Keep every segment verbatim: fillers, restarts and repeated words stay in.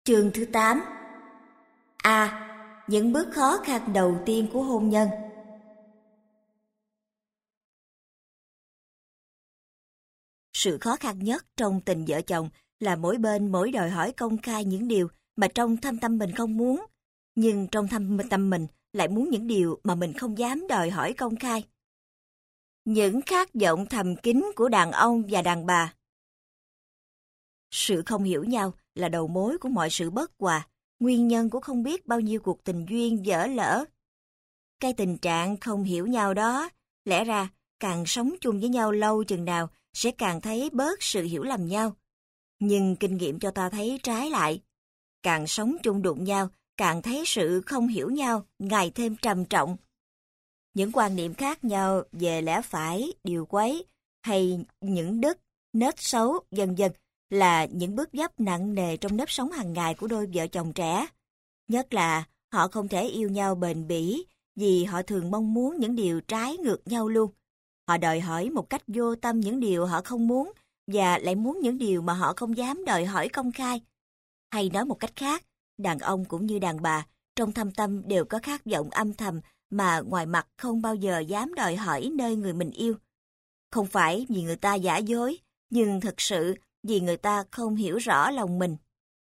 Chương thứ tám. A. Những bước khó khăn đầu tiên của hôn nhân. Sự khó khăn nhất trong tình vợ chồng là mỗi bên mỗi đòi hỏi công khai những điều mà trong thâm tâm mình không muốn, nhưng trong thâm tâm mình lại muốn những điều mà mình không dám đòi hỏi công khai. Những khát vọng thầm kín của đàn ông và đàn bà. Sự không hiểu nhau là đầu mối của mọi sự bất hòa, nguyên nhân của không biết bao nhiêu cuộc tình duyên dở lỡ. Cái tình trạng không hiểu nhau đó, lẽ ra càng sống chung với nhau lâu chừng nào sẽ càng thấy bớt sự hiểu lầm nhau. Nhưng kinh nghiệm cho ta thấy trái lại. Càng sống chung đụng nhau, càng thấy sự không hiểu nhau ngày thêm trầm trọng. Những quan niệm khác nhau về lẽ phải, điều quấy, hay những đức, nết xấu, vân vân là những bước dấp nặng nề trong nếp sống hàng ngày của đôi vợ chồng trẻ. Nhất là họ không thể yêu nhau bền bỉ vì họ thường mong muốn những điều trái ngược nhau luôn. Họ đòi hỏi một cách vô tâm những điều họ không muốn và lại muốn những điều mà họ không dám đòi hỏi công khai. Hay nói một cách khác, đàn ông cũng như đàn bà trong thâm tâm đều có khát vọng âm thầm mà ngoài mặt không bao giờ dám đòi hỏi nơi người mình yêu. Không phải vì người ta giả dối, nhưng thực sự vì người ta không hiểu rõ lòng mình.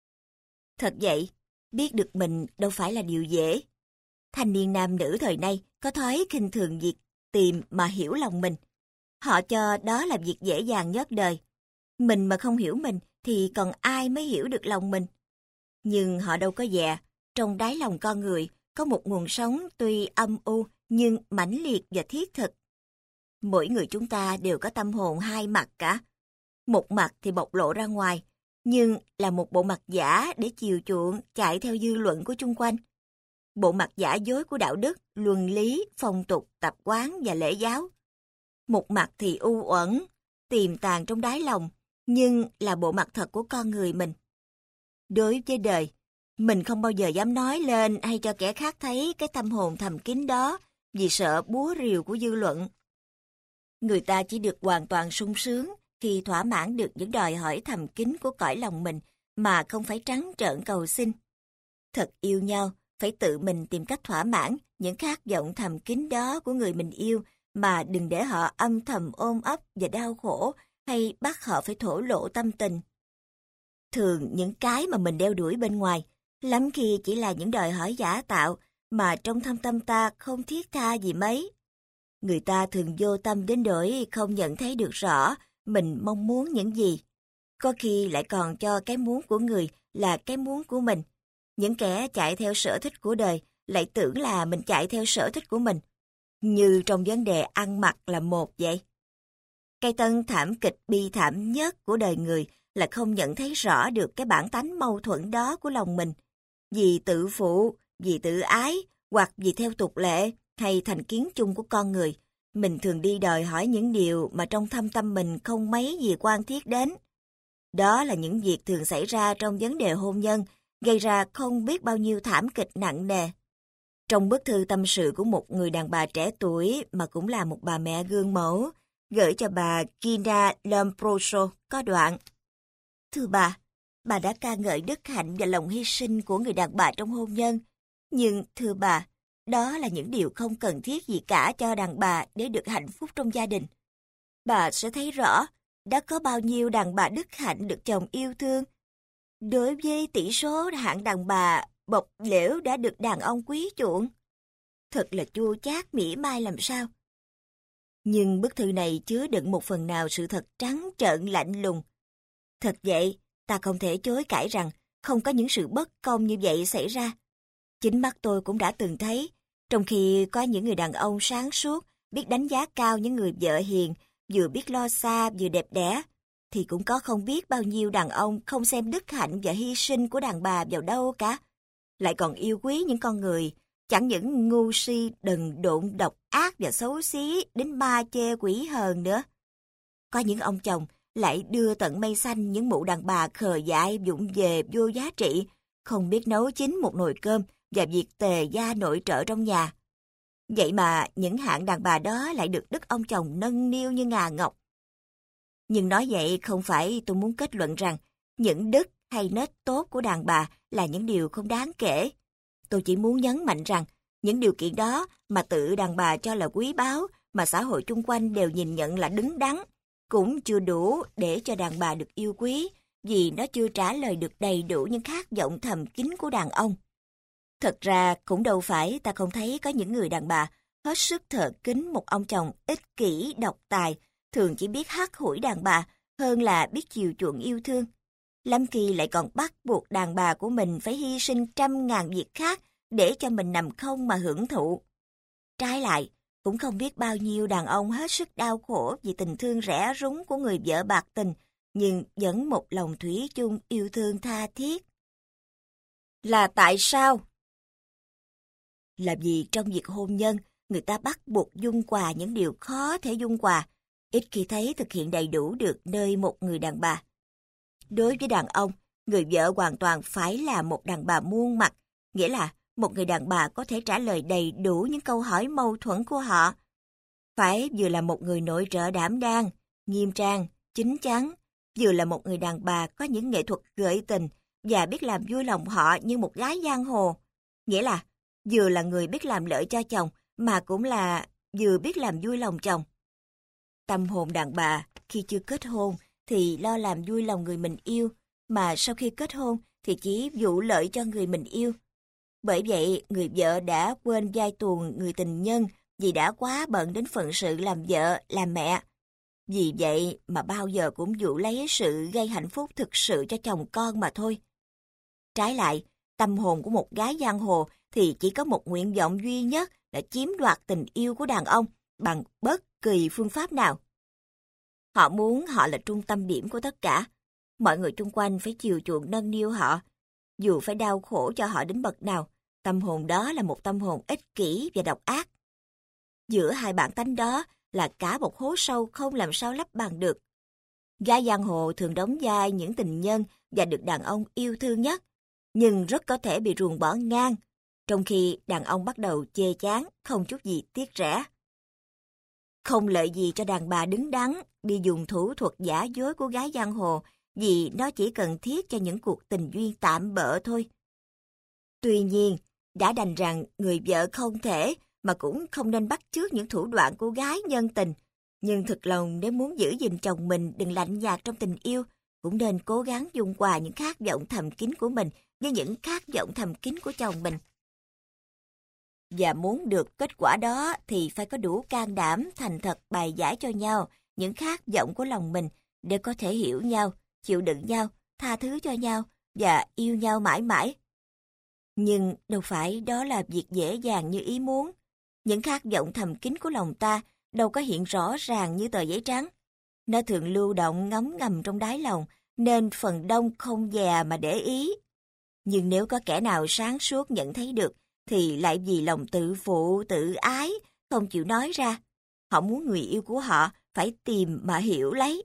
Thật vậy, biết được mình đâu phải là điều dễ. Thanh niên nam nữ thời nay có thói khinh thường việc tìm mà hiểu lòng mình. Họ cho đó là việc dễ dàng nhất đời. Mình mà không hiểu mình thì còn ai mới hiểu được lòng mình. Nhưng họ đâu có dè, trong đáy lòng con người có một nguồn sống tuy âm u nhưng mãnh liệt và thiết thực. Mỗi người chúng ta đều có tâm hồn hai mặt cả. Một mặt thì bộc lộ ra ngoài, nhưng là một bộ mặt giả để chiều chuộng chạy theo dư luận của chung quanh. Bộ mặt giả dối của đạo đức, luân lý, phong tục, tập quán và lễ giáo. Một mặt thì u uẩn, tiềm tàng trong đáy lòng, nhưng là bộ mặt thật của con người mình. Đối với đời, mình không bao giờ dám nói lên hay cho kẻ khác thấy cái tâm hồn thầm kín đó vì sợ búa rìu của dư luận. Người ta chỉ được hoàn toàn sung sướng khi thỏa mãn được những đòi hỏi thầm kín của cõi lòng mình mà không phải trắng trợn cầu xin. Thật yêu nhau, phải tự mình tìm cách thỏa mãn những khát vọng thầm kín đó của người mình yêu mà đừng để họ âm thầm ôm ấp và đau khổ hay bắt họ phải thổ lộ tâm tình. Thường những cái mà mình đeo đuổi bên ngoài, lắm khi chỉ là những đòi hỏi giả tạo mà trong thâm tâm ta không thiết tha gì mấy. Người ta thường vô tâm đến nỗi không nhận thấy được rõ mình mong muốn những gì. Có khi lại còn cho cái muốn của người là cái muốn của mình. Những kẻ chạy theo sở thích của đời lại tưởng là mình chạy theo sở thích của mình. Như trong vấn đề ăn mặc là một vậy. Cái tân thảm kịch bi thảm nhất của đời người là không nhận thấy rõ được cái bản tánh mâu thuẫn đó của lòng mình. Vì tự phụ, vì tự ái, hoặc vì theo tục lệ hay thành kiến chung của con người, mình thường đi đòi hỏi những điều mà trong thâm tâm mình không mấy gì quan thiết đến. Đó là những việc thường xảy ra trong vấn đề hôn nhân, gây ra không biết bao nhiêu thảm kịch nặng nề. Trong bức thư tâm sự của một người đàn bà trẻ tuổi mà cũng là một bà mẹ gương mẫu, gửi cho bà Gina Lombroso có đoạn: Thưa bà, bà đã ca ngợi đức hạnh và lòng hy sinh của người đàn bà trong hôn nhân. Nhưng thưa bà, đó là những điều không cần thiết gì cả cho đàn bà để được hạnh phúc trong gia đình. Bà sẽ thấy rõ, đã có bao nhiêu đàn bà đức hạnh được chồng yêu thương. Đối với tỷ số hạng đàn bà bộc lễu đã được đàn ông quý chuộng. Thật là chua chát mỉa mai làm sao. Nhưng bức thư này chứa đựng một phần nào sự thật trắng trợn lạnh lùng. Thật vậy, ta không thể chối cãi rằng không có những sự bất công như vậy xảy ra. Chính mắt tôi cũng đã từng thấy, trong khi có những người đàn ông sáng suốt, biết đánh giá cao những người vợ hiền, vừa biết lo xa vừa đẹp đẽ, thì cũng có không biết bao nhiêu đàn ông không xem đức hạnh và hy sinh của đàn bà vào đâu cả. Lại còn yêu quý những con người, chẳng những ngu si, đần độn, độc ác và xấu xí đến ma chê quỷ hờn nữa. Có những ông chồng lại đưa tận mây xanh những mụ đàn bà khờ dại, vụng về, vô giá trị, không biết nấu chín một nồi cơm và việc tề gia nội trợ trong nhà. Vậy mà những hạng đàn bà đó lại được đức ông chồng nâng niu như ngà ngọc. Nhưng nói vậy không phải tôi muốn kết luận rằng những đức hay nết tốt của đàn bà là những điều không đáng kể. Tôi chỉ muốn nhấn mạnh rằng, những điều kiện đó mà tự đàn bà cho là quý báu, mà xã hội chung quanh đều nhìn nhận là đứng đắn, cũng chưa đủ để cho đàn bà được yêu quý, vì nó chưa trả lời được đầy đủ những khát vọng thầm kín của đàn ông. Thật ra cũng đâu phải ta không thấy có những người đàn bà hết sức thờ kính một ông chồng ích kỷ, độc tài, thường chỉ biết hắt hủi đàn bà hơn là biết chiều chuộng yêu thương. Lắm khi lại còn bắt buộc đàn bà của mình phải hy sinh trăm ngàn việc khác để cho mình nằm không mà hưởng thụ. Trái lại, cũng không biết bao nhiêu đàn ông hết sức đau khổ vì tình thương rẻ rúng của người vợ bạc tình, nhưng vẫn một lòng thủy chung yêu thương tha thiết. Là tại sao? Là vì trong việc hôn nhân, người ta bắt buộc dung hòa những điều khó thể dung hòa, ít khi thấy thực hiện đầy đủ được nơi một người đàn bà. Đối với đàn ông, người vợ hoàn toàn phải là một đàn bà muôn mặt, nghĩa là một người đàn bà có thể trả lời đầy đủ những câu hỏi mâu thuẫn của họ. Phải vừa là một người nội trợ đảm đang, nghiêm trang, chín chắn, vừa là một người đàn bà có những nghệ thuật gợi tình và biết làm vui lòng họ như một gái giang hồ. Nghĩa là vừa là người biết làm lợi cho chồng mà cũng là vừa biết làm vui lòng chồng. Tâm hồn đàn bà khi chưa kết hôn thì lo làm vui lòng người mình yêu, mà sau khi kết hôn thì chỉ vụ lợi cho người mình yêu. Bởi vậy, người vợ đã quên vai tuồng người tình nhân vì đã quá bận đến phận sự làm vợ, làm mẹ. Vì vậy mà bao giờ cũng vụ lấy sự gây hạnh phúc thực sự cho chồng con mà thôi. Trái lại, tâm hồn của một gái giang hồ thì chỉ có một nguyện vọng duy nhất là chiếm đoạt tình yêu của đàn ông bằng bất kỳ phương pháp nào. Họ muốn họ là trung tâm điểm của tất cả. Mọi người chung quanh phải chiều chuộng nâng niu họ. Dù phải đau khổ cho họ đến bậc nào, tâm hồn đó là một tâm hồn ích kỷ và độc ác. Giữa hai bản tánh đó là cả một hố sâu không làm sao lấp bằng được. Gái giang hồ thường đóng vai những tình nhân và được đàn ông yêu thương nhất, nhưng rất có thể bị ruồng bỏ ngang, trong khi đàn ông bắt đầu chê chán, không chút gì tiếc rẻ. Không lợi gì cho đàn bà đứng đắn đi dùng thủ thuật giả dối của gái giang hồ, vì nó chỉ cần thiết cho những cuộc tình duyên tạm bợ thôi. Tuy nhiên, đã đành rằng người vợ không thể mà cũng không nên bắt chước những thủ đoạn của gái nhân tình, nhưng thực lòng nếu muốn giữ gìn chồng mình đừng lạnh nhạt trong tình yêu, cũng nên cố gắng dung hòa những khát vọng thầm kín của mình với những khát vọng thầm kín của chồng mình. Và muốn được kết quả đó thì phải có đủ can đảm thành thật bày giải cho nhau những khát vọng của lòng mình để có thể hiểu nhau, chịu đựng nhau, tha thứ cho nhau và yêu nhau mãi mãi. Nhưng đâu phải đó là việc dễ dàng như ý muốn. Những khát vọng thầm kín của lòng ta đâu có hiện rõ ràng như tờ giấy trắng. Nó thường lưu động ngấm ngầm trong đáy lòng, nên phần đông không dè mà để ý. Nhưng nếu có kẻ nào sáng suốt nhận thấy được, thì lại vì lòng tự phụ, tự ái, không chịu nói ra. Họ muốn người yêu của họ phải tìm mà hiểu lấy.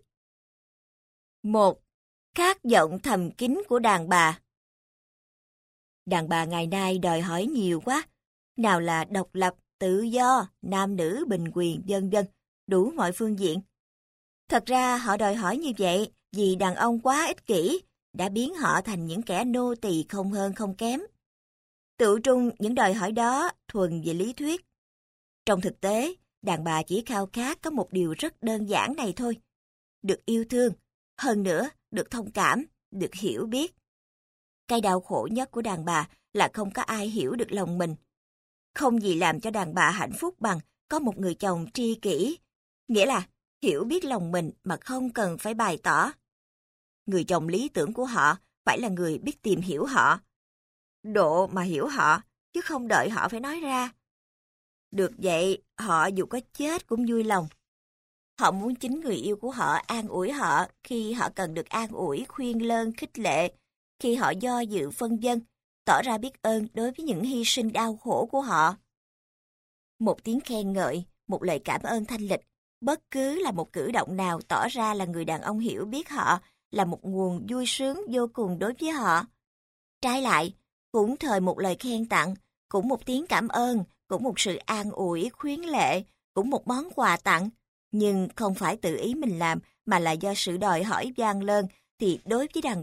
Một. Khát vọng thầm kín của đàn bà. Đàn bà ngày nay đòi hỏi nhiều quá. Nào là độc lập, tự do, nam nữ bình quyền, vân vân, đủ mọi phương diện. Thật ra họ đòi hỏi như vậy vì đàn ông quá ích kỷ, đã biến họ thành những kẻ nô tỳ không hơn không kém. Tự trung những đòi hỏi đó thuần về lý thuyết. Trong thực tế, đàn bà chỉ khao khát có một điều rất đơn giản này thôi. Được yêu thương, hơn nữa được thông cảm, được hiểu biết. Cái đau khổ nhất của đàn bà là không có ai hiểu được lòng mình. Không gì làm cho đàn bà hạnh phúc bằng có một người chồng tri kỷ, nghĩa là hiểu biết lòng mình mà không cần phải bày tỏ. Người chồng lý tưởng của họ phải là người biết tìm hiểu họ. Độ mà hiểu họ, chứ không đợi họ phải nói ra. Được vậy, họ dù có chết cũng vui lòng. Họ muốn chính người yêu của họ an ủi họ khi họ cần được an ủi, khuyên lơn, khích lệ, khi họ do dự phân vân, tỏ ra biết ơn đối với những hy sinh đau khổ của họ. Một tiếng khen ngợi, một lời cảm ơn thanh lịch, bất cứ là một cử động nào tỏ ra là người đàn ông hiểu biết họ, là một nguồn vui sướng vô cùng đối với họ. Trái lại, cũng thời một lời khen tặng, cũng một tiếng cảm ơn, cũng một sự an ủi, khuyến lệ, cũng một món quà tặng, nhưng không phải tự ý mình làm mà là do sự đòi hỏi vang lên, thì đối với đàn bà,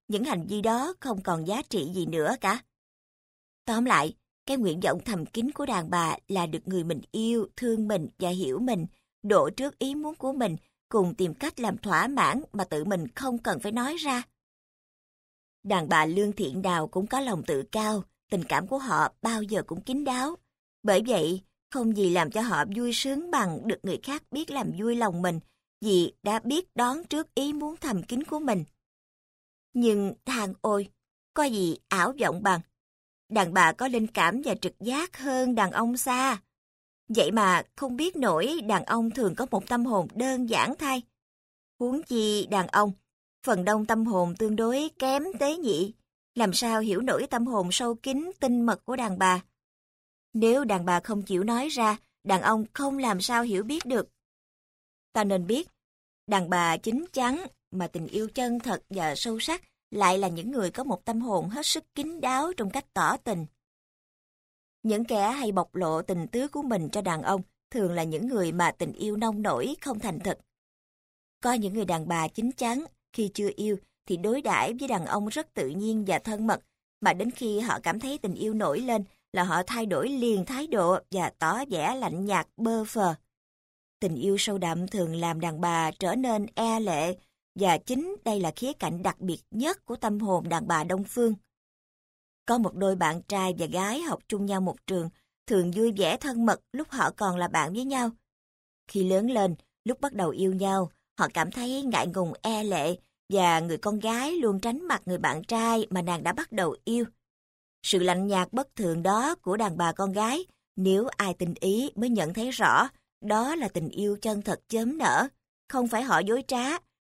những hành vi đó không còn giá trị gì nữa cả. Tóm lại, cái nguyện vọng thầm kín của đàn bà là được người mình yêu, thương mình và hiểu mình, độ trước ý muốn của mình, cùng tìm cách làm thỏa mãn mà tự mình không cần phải nói ra. Đàn bà lương thiện nào cũng có lòng tự cao, tình cảm của họ bao giờ cũng kín đáo. Bởi vậy, không gì làm cho họ vui sướng bằng được người khác biết làm vui lòng mình, vì đã biết đón trước ý muốn thầm kín của mình. Nhưng than ôi, có gì ảo vọng bằng. Đàn bà có linh cảm và trực giác hơn đàn ông xa. Vậy mà không biết nổi đàn ông thường có một tâm hồn đơn giản thay. Huống chi đàn ông, phần đông tâm hồn tương đối kém tế nhị, làm sao hiểu nổi tâm hồn sâu kín tinh mật của đàn bà. Nếu đàn bà không chịu nói ra, đàn ông không làm sao hiểu biết được. Ta nên biết, đàn bà chín chắn mà tình yêu chân thật và sâu sắc lại là những người có một tâm hồn hết sức kín đáo trong cách tỏ tình. Những kẻ hay bộc lộ tình tứ của mình cho đàn ông thường là những người mà tình yêu nông nổi không thành thực. Có những người đàn bà chín chắn, khi chưa yêu thì đối đãi với đàn ông rất tự nhiên và thân mật, mà đến khi họ cảm thấy tình yêu nổi lên là họ thay đổi liền thái độ và tỏ vẻ lạnh nhạt bơ phờ. Tình yêu sâu đậm thường làm đàn bà trở nên e lệ, và chính đây là khía cạnh đặc biệt nhất của tâm hồn đàn bà Đông phương. Có một đôi bạn trai và gái học chung nhau một trường, thường vui vẻ thân mật lúc họ còn là bạn với nhau. Khi lớn lên, lúc bắt đầu yêu nhau, họ cảm thấy ngại ngùng e lệ, và người con gái luôn tránh mặt người bạn trai mà nàng đã bắt đầu yêu. Sự lạnh nhạt bất thường đó của đàn bà con gái, nếu ai tinh ý mới nhận thấy rõ, đó là tình yêu chân thật chớm nở, không phải họ dối trá.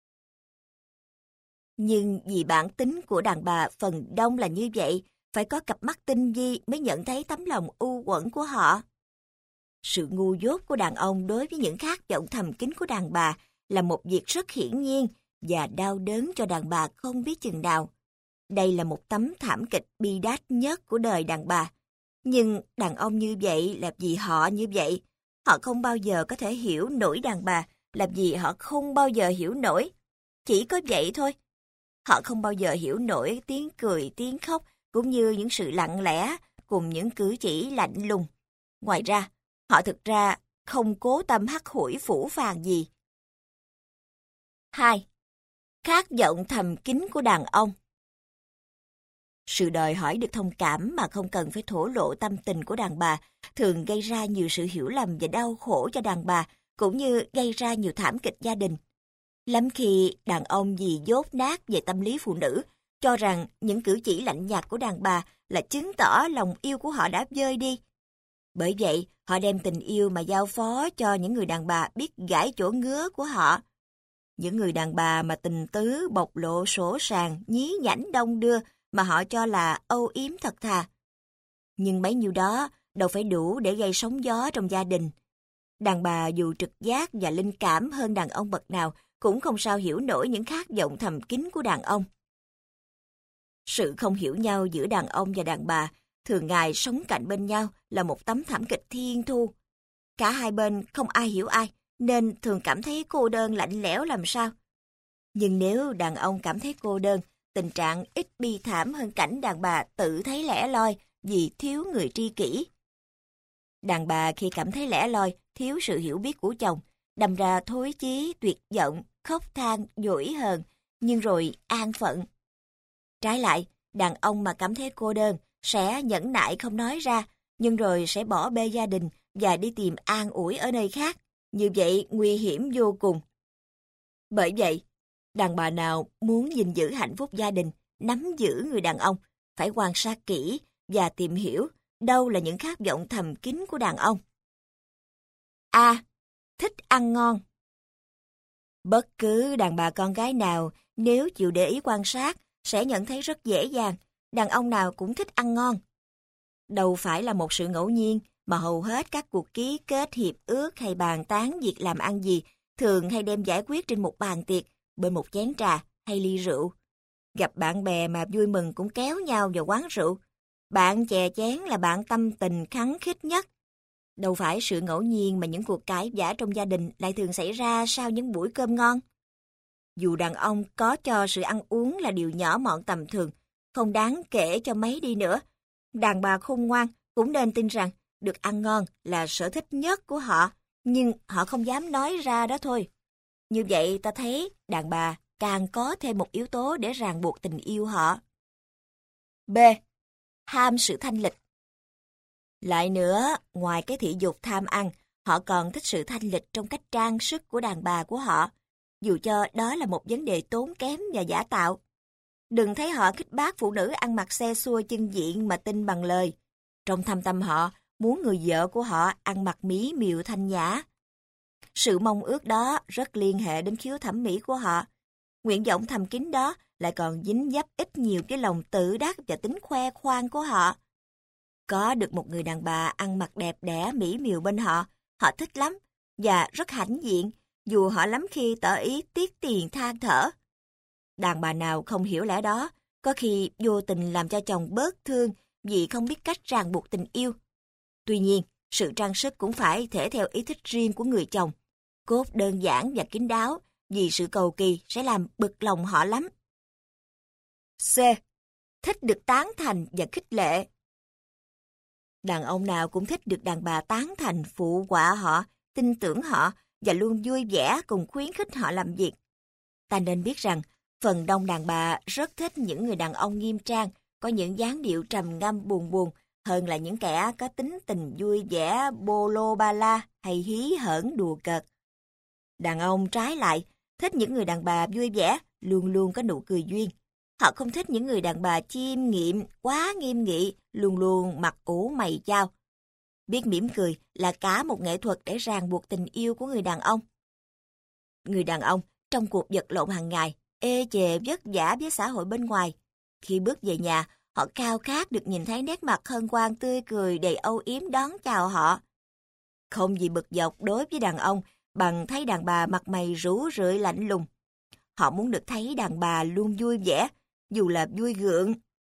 Nhưng vì bản tính của đàn bà phần đông là như vậy, phải có cặp mắt tinh vi mới nhận thấy tấm lòng u uẩn của họ. Sự ngu dốt của đàn ông đối với những khát vọng thầm kín của đàn bà là một việc rất hiển nhiên và đau đớn cho đàn bà không biết chừng nào. Đây là một tấm thảm kịch bi đát nhất của đời đàn bà. Nhưng đàn ông như vậy làm gì họ như vậy? Họ không bao giờ có thể hiểu nổi đàn bà, làm gì họ không bao giờ hiểu nổi. Chỉ có vậy thôi. Họ không bao giờ hiểu nổi tiếng cười, tiếng khóc, cũng như những sự lặng lẽ, cùng những cử chỉ lạnh lùng. Ngoài ra, họ thực ra không cố tâm hắt hủi phũ phàng gì. hai. Khát vọng thầm kín của đàn ông. Sự đòi hỏi được thông cảm mà không cần phải thổ lộ tâm tình của đàn bà thường gây ra nhiều sự hiểu lầm và đau khổ cho đàn bà, cũng như gây ra nhiều thảm kịch gia đình. Lắm khi đàn ông vì dốt nát về tâm lý phụ nữ, cho rằng những cử chỉ lạnh nhạt của đàn bà là chứng tỏ lòng yêu của họ đã vơi đi. Bởi vậy, họ đem tình yêu mà giao phó cho những người đàn bà biết gãi chỗ ngứa của họ. Những người đàn bà mà tình tứ bộc lộ sổ sàng, nhí nhảnh đông đưa mà họ cho là âu yếm thật thà. Nhưng bấy nhiêu đó đâu phải đủ để gây sóng gió trong gia đình. Đàn bà dù trực giác và linh cảm hơn đàn ông bậc nào cũng không sao hiểu nổi những khát vọng thầm kín của đàn ông. Sự không hiểu nhau giữa đàn ông và đàn bà thường ngày sống cạnh bên nhau là một tấm thảm kịch thiên thu. Cả hai bên không ai hiểu ai, nên thường cảm thấy cô đơn lạnh lẽo làm sao. Nhưng nếu đàn ông cảm thấy cô đơn, tình trạng ít bi thảm hơn cảnh đàn bà tự thấy lẻ loi vì thiếu người tri kỷ. Đàn bà khi cảm thấy lẻ loi, thiếu sự hiểu biết của chồng, đâm ra thối chí, tuyệt vọng, khóc than, dỗi hờn, nhưng rồi an phận. Trái lại, đàn ông mà cảm thấy cô đơn sẽ nhẫn nại không nói ra, nhưng rồi sẽ bỏ bê gia đình và đi tìm an ủi ở nơi khác. Như vậy nguy hiểm vô cùng. Bởi vậy, đàn bà nào muốn gìn giữ hạnh phúc gia đình, nắm giữ người đàn ông, phải quan sát kỹ và tìm hiểu đâu là những khát vọng thầm kín của đàn ông. A. Thích ăn ngon. Bất cứ đàn bà con gái nào nếu chịu để ý quan sát sẽ nhận thấy rất dễ dàng, đàn ông nào cũng thích ăn ngon. Đâu phải là một sự ngẫu nhiên mà hầu hết các cuộc ký kết hiệp ước hay bàn tán việc làm ăn gì thường hay đem giải quyết trên một bàn tiệc, bên một chén trà hay ly rượu. Gặp bạn bè mà vui mừng cũng kéo nhau vào quán rượu. Bạn chè chén là bạn tâm tình khắng khích nhất. Đâu phải sự ngẫu nhiên mà những cuộc cãi vã trong gia đình lại thường xảy ra sau những buổi cơm ngon. Dù đàn ông có cho sự ăn uống là điều nhỏ mọn tầm thường, không đáng kể cho mấy đi nữa, đàn bà khôn ngoan cũng nên tin rằng được ăn ngon là sở thích nhất của họ, nhưng họ không dám nói ra đó thôi. Như vậy ta thấy đàn bà càng có thêm một yếu tố để ràng buộc tình yêu họ. B. Ham sự thanh lịch. Lại nữa, ngoài cái thị dục tham ăn, họ còn thích sự thanh lịch trong cách trang sức của đàn bà của họ, dù cho đó là một vấn đề tốn kém và giả tạo. Đừng thấy họ khích bác phụ nữ ăn mặc xe xua chân diện mà tin bằng lời. Trong thâm tâm họ, muốn người vợ của họ ăn mặc mỹ miều thanh nhã. Sự mong ước đó rất liên hệ đến khiếu thẩm mỹ của họ. Nguyện vọng thầm kín đó lại còn dính dấp ít nhiều với lòng tự đắc và tính khoe khoang của họ. Có được một người đàn bà ăn mặc đẹp đẽ mỹ miều bên họ, họ thích lắm và rất hãnh diện, dù họ lắm khi tỏ ý tiếc tiền than thở. Đàn bà nào không hiểu lẽ đó, có khi vô tình làm cho chồng bớt thương vì không biết cách ràng buộc tình yêu. Tuy nhiên, sự trang sức cũng phải thể theo ý thích riêng của người chồng. Cốt đơn giản và kín đáo, vì sự cầu kỳ sẽ làm bực lòng họ lắm. C. Thích được tán thành và khích lệ. Đàn ông nào cũng thích được đàn bà tán thành, phụ họa họ, tin tưởng họ và luôn vui vẻ cùng khuyến khích họ làm việc. Ta nên biết rằng, phần đông đàn bà rất thích những người đàn ông nghiêm trang, có những dáng điệu trầm ngâm buồn buồn, hơn là những kẻ có tính tình vui vẻ, bô lô ba la hay hí hởn đùa cợt. Đàn ông trái lại, thích những người đàn bà vui vẻ, luôn luôn có nụ cười duyên. Họ không thích những người đàn bà chiêm nghiệm, quá nghiêm nghị, luôn luôn mặt ủ mày chao. Biết mỉm cười là cả một nghệ thuật để ràng buộc tình yêu của người đàn ông. Người đàn ông trong cuộc vật lộn hàng ngày, ê chề vất vả với xã hội bên ngoài. Khi bước về nhà, họ khao khát được nhìn thấy nét mặt hân hoan tươi cười đầy âu yếm đón chào họ. Không gì bực dọc đối với đàn ông bằng thấy đàn bà mặt mày rũ rượi lạnh lùng. Họ muốn được thấy đàn bà luôn vui vẻ, dù là vui gượng.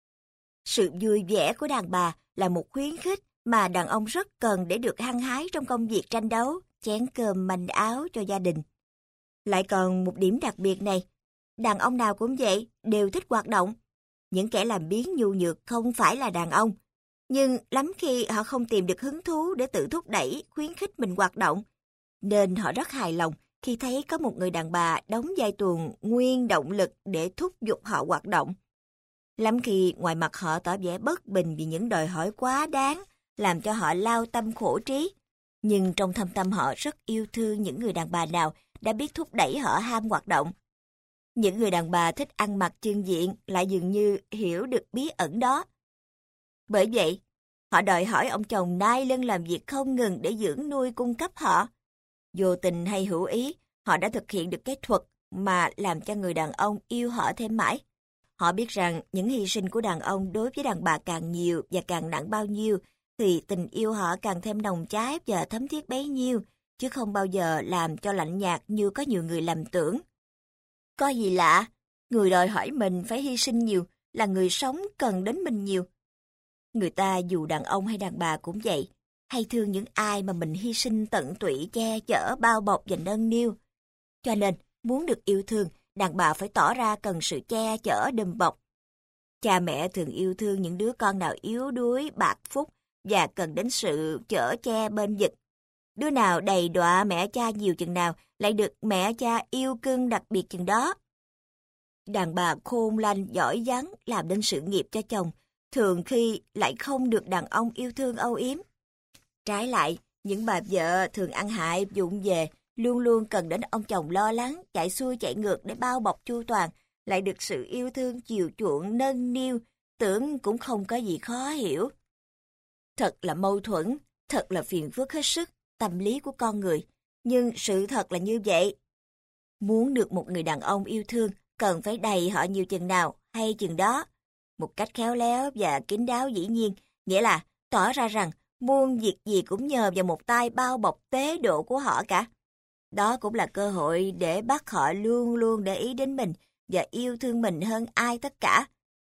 Sự vui vẻ của đàn bà là một khuyến khích mà đàn ông rất cần để được hăng hái trong công việc tranh đấu, chén cơm manh áo cho gia đình. Lại còn một điểm đặc biệt này, đàn ông nào cũng vậy, đều thích hoạt động. Những kẻ làm biếng nhu nhược không phải là đàn ông, nhưng lắm khi họ không tìm được hứng thú để tự thúc đẩy, khuyến khích mình hoạt động. Nên họ rất hài lòng khi thấy có một người đàn bà đóng vai tuồng nguyên động lực để thúc giục họ hoạt động. Lắm khi ngoài mặt họ tỏ vẻ bất bình vì những đòi hỏi quá đáng, làm cho họ lao tâm khổ trí. Nhưng trong thâm tâm họ rất yêu thương những người đàn bà nào đã biết thúc đẩy họ ham hoạt động. Những người đàn bà thích ăn mặc chân diện lại dường như hiểu được bí ẩn đó. Bởi vậy, họ đòi hỏi ông chồng nai lưng làm việc không ngừng để dưỡng nuôi cung cấp họ. Vô tình hay hữu ý, họ đã thực hiện được cái thuật mà làm cho người đàn ông yêu họ thêm mãi. Họ biết rằng những hy sinh của đàn ông đối với đàn bà càng nhiều và càng nặng bao nhiêu, thì tình yêu họ càng thêm nồng cháy và thấm thiết bấy nhiêu, chứ không bao giờ làm cho lạnh nhạt như có nhiều người lầm tưởng. Có gì lạ, người đòi hỏi mình phải hy sinh nhiều là người sống cần đến mình nhiều. Người ta dù đàn ông hay đàn bà cũng vậy, hay thương những ai mà mình hy sinh tận tụy che chở, bao bọc và nâng niu. Cho nên, muốn được yêu thương, đàn bà phải tỏ ra cần sự che chở đùm bọc. Cha mẹ thường yêu thương những đứa con nào yếu đuối, bạc phúc và cần đến sự chở che bên vực. Đứa nào đầy đọa mẹ cha nhiều chừng nào lại được mẹ cha yêu cưng đặc biệt chừng đó. Đàn bà khôn lanh, giỏi giắng làm nên sự nghiệp cho chồng, thường khi lại không được đàn ông yêu thương âu yếm. Trái lại, những bà vợ thường ăn hại vụng về, luôn luôn cần đến ông chồng lo lắng, chạy xuôi chạy ngược để bao bọc chu toàn, lại được sự yêu thương chiều chuộng nâng niu, tưởng cũng không có gì khó hiểu. Thật là mâu thuẫn, thật là phiền phức hết sức, tâm lý của con người, nhưng sự thật là như vậy. Muốn được một người đàn ông yêu thương, cần phải đầy họ nhiều chừng nào hay chừng đó. Một cách khéo léo và kín đáo dĩ nhiên, nghĩa là tỏ ra rằng muôn việc gì cũng nhờ vào một tay bao bọc tế độ của họ cả. Đó cũng là cơ hội để bắt họ luôn luôn để ý đến mình và yêu thương mình hơn ai tất cả.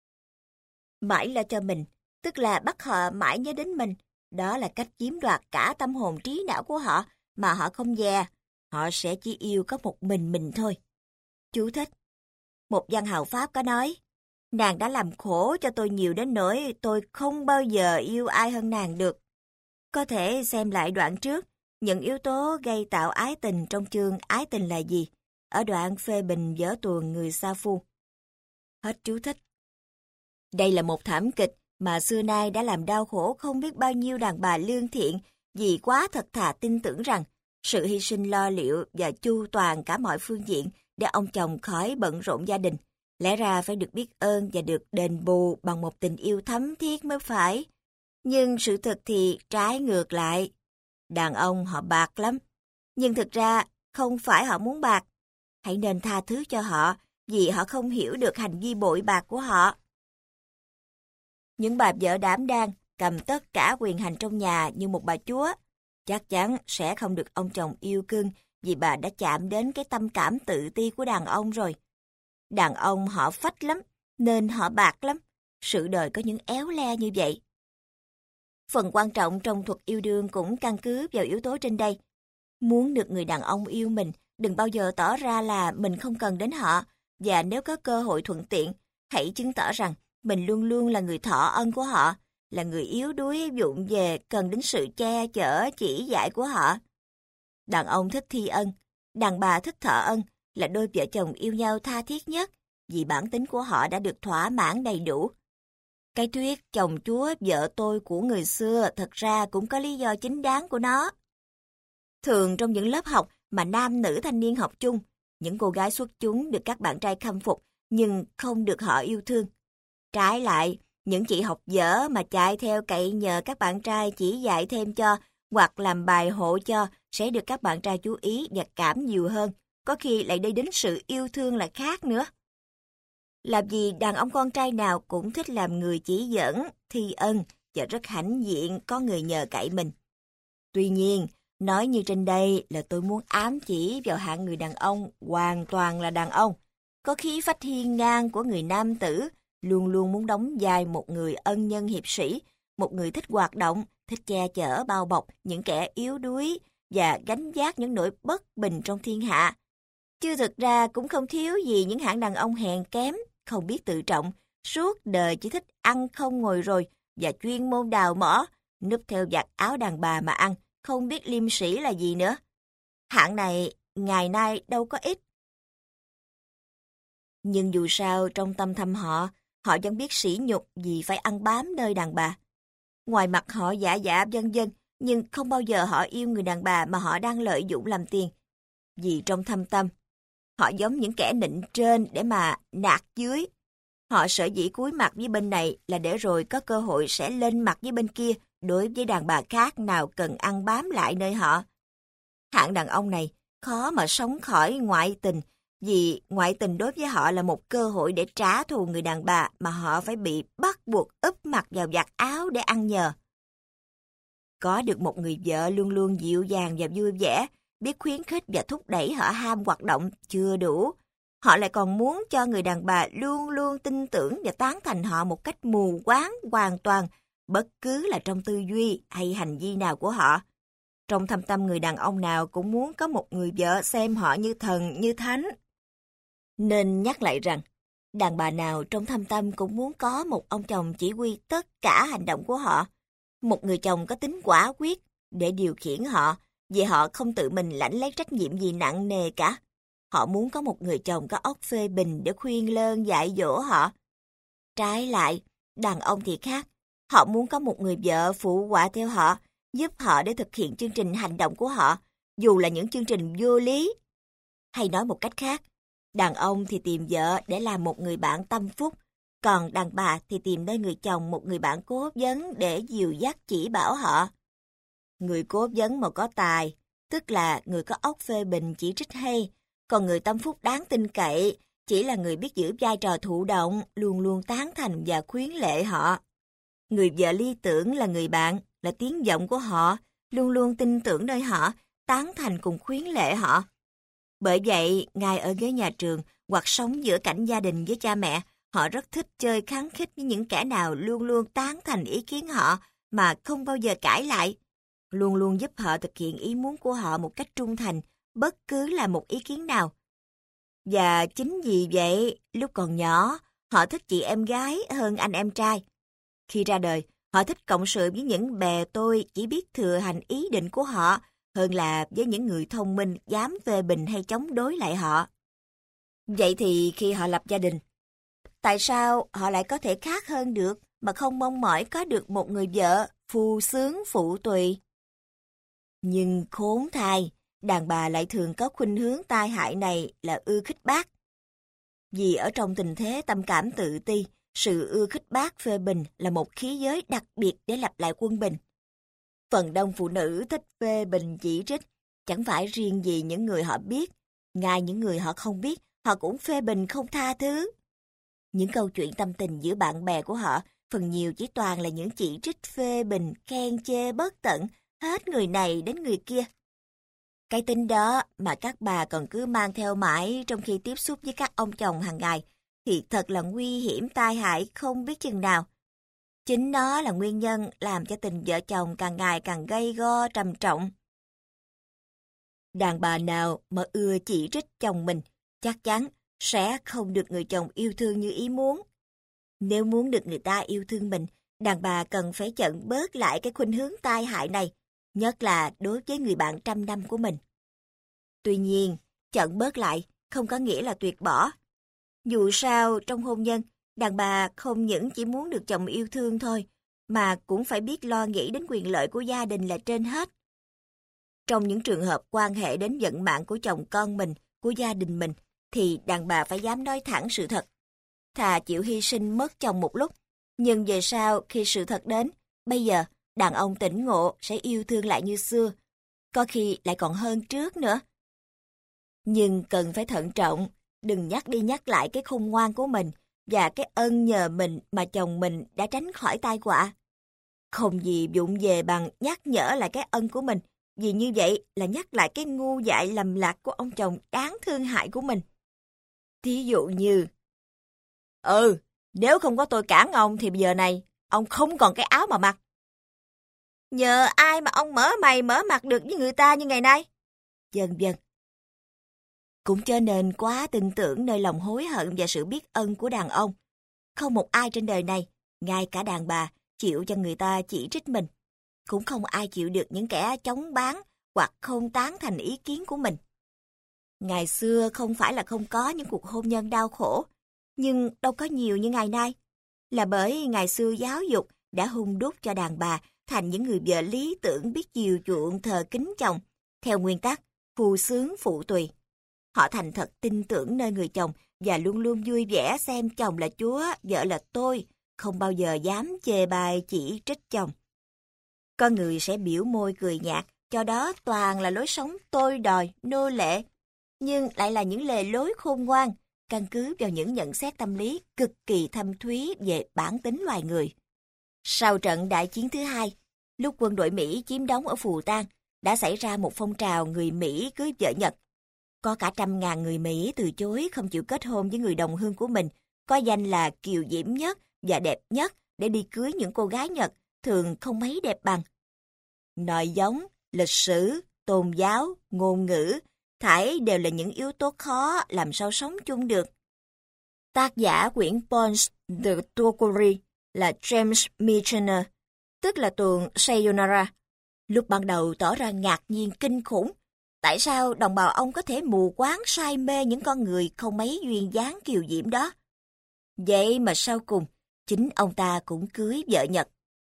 Mãi lo cho mình, tức là bắt họ mãi nhớ đến mình. Đó là cách chiếm đoạt cả tâm hồn trí não của họ mà họ không dè. Họ sẽ chỉ yêu có một mình mình thôi. Chú thích. Một văn hào Pháp có nói, nàng đã làm khổ cho tôi nhiều đến nỗi tôi không bao giờ yêu ai hơn nàng được. Có thể xem lại đoạn trước, những yếu tố gây tạo ái tình trong chương Ái tình là gì, ở đoạn phê bình vở tuồng người sa phu. Hết chú thích. Đây là một thảm kịch mà xưa nay đã làm đau khổ không biết bao nhiêu đàn bà lương thiện vì quá thật thà tin tưởng rằng sự hy sinh lo liệu và chu toàn cả mọi phương diện để ông chồng khỏi bận rộn gia đình. Lẽ ra phải được biết ơn và được đền bù bằng một tình yêu thấm thiết mới phải. Nhưng sự thật thì trái ngược lại. Đàn ông họ bạc lắm. Nhưng thực ra không phải họ muốn bạc. Hãy nên tha thứ cho họ vì họ không hiểu được hành vi bội bạc của họ. Những bà vợ đảm đang cầm tất cả quyền hành trong nhà như một bà chúa, chắc chắn sẽ không được ông chồng yêu cưng vì bà đã chạm đến cái tâm cảm tự ti của đàn ông rồi. Đàn ông họ phách lắm, nên họ bạc lắm. Sự đời có những éo le như vậy. Phần quan trọng trong thuật yêu đương cũng căn cứ vào yếu tố trên đây. Muốn được người đàn ông yêu mình, đừng bao giờ tỏ ra là mình không cần đến họ, và nếu có cơ hội thuận tiện, hãy chứng tỏ rằng mình luôn luôn là người thọ ân của họ, là người yếu đuối vụng về cần đến sự che chở chỉ dạy của họ. Đàn ông thích thi ân, đàn bà thích thọ ân, là đôi vợ chồng yêu nhau tha thiết nhất, vì bản tính của họ đã được thỏa mãn đầy đủ. Cái thuyết chồng chúa vợ tôi của người xưa thật ra cũng có lý do chính đáng của nó. Thường trong những lớp học mà nam nữ thanh niên học chung, những cô gái xuất chúng được các bạn trai khâm phục nhưng không được họ yêu thương. Trái lại, những chị học dở mà chạy theo cậy nhờ các bạn trai chỉ dạy thêm cho hoặc làm bài hộ cho sẽ được các bạn trai chú ý và cảm nhiều hơn, có khi lại đi đến sự yêu thương là khác nữa. Làm gì đàn ông con trai nào cũng thích làm người chỉ dẫn, thi ân và rất hãnh diện có người nhờ cậy mình. Tuy nhiên, nói như trên đây là tôi muốn ám chỉ vào hạng người đàn ông hoàn toàn là đàn ông, có khí phách hiên ngang của người nam tử, luôn luôn muốn đóng vai một người ân nhân hiệp sĩ, một người thích hoạt động, thích che chở bao bọc những kẻ yếu đuối và gánh vác những nỗi bất bình trong thiên hạ. Chứ thực ra cũng không thiếu gì những hạng đàn ông hèn kém, không biết tự trọng, suốt đời chỉ thích ăn không ngồi rồi và chuyên môn đào mỏ, núp theo giặt áo đàn bà mà ăn, không biết liêm sĩ là gì nữa. Hạng này ngày nay đâu có ít. Nhưng dù sao trong tâm thầm họ, họ vẫn biết sỉ nhục vì phải ăn bám nơi đàn bà. Ngoài mặt họ giả giả vân vân, nhưng không bao giờ họ yêu người đàn bà mà họ đang lợi dụng làm tiền. Vì trong thâm tâm, họ giống những kẻ nịnh trên để mà nạt dưới. Họ sở dĩ cúi mặt với bên này là để rồi có cơ hội sẽ lên mặt với bên kia đối với đàn bà khác nào cần ăn bám lại nơi họ. Hạng đàn ông này khó mà sống khỏi ngoại tình, vì ngoại tình đối với họ là một cơ hội để trả thù người đàn bà mà họ phải bị bắt buộc úp mặt vào giặt áo để ăn nhờ. Có được một người vợ luôn luôn dịu dàng và vui vẻ, biết khuyến khích và thúc đẩy họ ham hoạt động chưa đủ. Họ lại còn muốn cho người đàn bà luôn luôn tin tưởng và tán thành họ một cách mù quáng hoàn toàn, bất cứ là trong tư duy hay hành vi nào của họ. Trong thâm tâm người đàn ông nào cũng muốn có một người vợ xem họ như thần, như thánh. Nên nhắc lại rằng, đàn bà nào trong thâm tâm cũng muốn có một ông chồng chỉ huy tất cả hành động của họ. Một người chồng có tính quả quyết để điều khiển họ, vì họ không tự mình lãnh lấy trách nhiệm gì nặng nề cả. Họ muốn có một người chồng có óc phê bình để khuyên lơn dạy dỗ họ. Trái lại, đàn ông thì khác. Họ muốn có một người vợ phụ họa theo họ, giúp họ để thực hiện chương trình hành động của họ, dù là những chương trình vô lý. Hay nói một cách khác, đàn ông thì tìm vợ để làm một người bạn tâm phúc, còn đàn bà thì tìm nơi người chồng một người bạn cố vấn để dìu dắt chỉ bảo họ. Người cố vấn mà có tài, tức là người có óc phê bình chỉ trích hay, còn người tâm phúc đáng tin cậy chỉ là người biết giữ vai trò thụ động, luôn luôn tán thành và khuyến lệ họ. Người vợ lý tưởng là người bạn, là tiếng vọng của họ, luôn luôn tin tưởng nơi họ, tán thành cùng khuyến lệ họ. Bởi vậy, ngay ở ghế nhà trường hoặc sống giữa cảnh gia đình với cha mẹ, họ rất thích chơi kháng khích với những kẻ nào luôn luôn tán thành ý kiến họ mà không bao giờ cãi lại. Luôn luôn giúp họ thực hiện ý muốn của họ một cách trung thành, bất cứ là một ý kiến nào. Và chính vì vậy, lúc còn nhỏ, họ thích chị em gái hơn anh em trai. Khi ra đời, họ thích cộng sự với những bè tôi chỉ biết thừa hành ý định của họ hơn là với những người thông minh dám phê bình hay chống đối lại họ. Vậy thì khi họ lập gia đình, tại sao họ lại có thể khác hơn được mà không mong mỏi có được một người vợ phù sướng phụ tùy? Nhưng khốn thay, đàn bà lại thường có khuynh hướng tai hại này là ưa khích bác. Vì ở trong tình thế tâm cảm tự ti, sự ưa khích bác phê bình là một khí giới đặc biệt để lặp lại quân bình. Phần đông phụ nữ thích phê bình chỉ trích, chẳng phải riêng gì những người họ biết, ngay những người họ không biết, họ cũng phê bình không tha thứ. Những câu chuyện tâm tình giữa bạn bè của họ, phần nhiều chỉ toàn là những chỉ trích phê bình, khen chê bất tận, hết người này đến người kia. Cái tính đó mà các bà còn cứ mang theo mãi trong khi tiếp xúc với các ông chồng hàng ngày, thì thật là nguy hiểm tai hại không biết chừng nào. Chính nó là nguyên nhân làm cho tình vợ chồng càng ngày càng gay go trầm trọng. Đàn bà nào mà ưa chỉ trích chồng mình, chắc chắn sẽ không được người chồng yêu thương như ý muốn. Nếu muốn được người ta yêu thương mình, đàn bà cần phải chặn bớt lại cái khuynh hướng tai hại này, nhất là đối với người bạn trăm năm của mình. Tuy nhiên, chặn bớt lại không có nghĩa là tuyệt bỏ. Dù sao, trong hôn nhân, đàn bà không những chỉ muốn được chồng yêu thương thôi, mà cũng phải biết lo nghĩ đến quyền lợi của gia đình là trên hết. Trong những trường hợp quan hệ đến vận mạng của chồng con mình, của gia đình mình, thì đàn bà phải dám nói thẳng sự thật. Thà chịu hy sinh mất chồng một lúc, nhưng về sau khi sự thật đến, bây giờ đàn ông tỉnh ngộ sẽ yêu thương lại như xưa, có khi lại còn hơn trước nữa. Nhưng cần phải thận trọng, đừng nhắc đi nhắc lại cái khôn ngoan của mình và cái ân nhờ mình mà chồng mình đã tránh khỏi tai họa. Không gì vụng về bằng nhắc nhở lại cái ân của mình, vì như vậy là nhắc lại cái ngu dại lầm lạc của ông chồng đáng thương hại của mình. Thí dụ như, Ừ, nếu không có tôi cản ông thì bây giờ này, ông không còn cái áo mà mặc. Nhờ ai mà ông mở mày mở mặt được với người ta như ngày nay? Vân vân. Cũng cho nên quá tin tưởng nơi lòng hối hận và sự biết ơn của đàn ông. Không một ai trên đời này, ngay cả đàn bà, chịu cho người ta chỉ trích mình. Cũng không ai chịu được những kẻ chống bán hoặc không tán thành ý kiến của mình. Ngày xưa không phải là không có những cuộc hôn nhân đau khổ, nhưng đâu có nhiều như ngày nay. Là bởi ngày xưa giáo dục đã hung đúc cho đàn bà thành những người vợ lý tưởng biết chiều chuộng thờ kính chồng, theo nguyên tắc phù sướng phụ tùy. Họ thành thật tin tưởng nơi người chồng và luôn luôn vui vẻ xem chồng là Chúa, vợ là tôi, không bao giờ dám chê bai chỉ trích chồng. Có người sẽ biểu môi cười nhạt, cho đó toàn là lối sống tôi đòi, nô lệ, nhưng lại là những lề lối khôn ngoan, căn cứ vào những nhận xét tâm lý cực kỳ thâm thúy về bản tính loài người. Sau trận Đại chiến thứ hai, lúc quân đội Mỹ chiếm đóng ở Phù Tang, đã xảy ra một phong trào người Mỹ cưới vợ Nhật. Có cả trăm ngàn người Mỹ từ chối không chịu kết hôn với người đồng hương của mình, có danh là kiều diễm nhất và đẹp nhất để đi cưới những cô gái Nhật thường không mấy đẹp bằng. Nội giống, lịch sử, tôn giáo, ngôn ngữ, thảy đều là những yếu tố khó làm sao sống chung được. Tác giả quyển Bonds the Tokori là James Michener, tức là tuồng Sayonara. Lúc ban đầu tỏ ra ngạc nhiên kinh khủng. Tại sao đồng bào ông có thể mù quáng say mê những con người không mấy duyên dáng kiều diễm đó? Vậy mà sau cùng, chính ông ta cũng cưới vợ Nhật.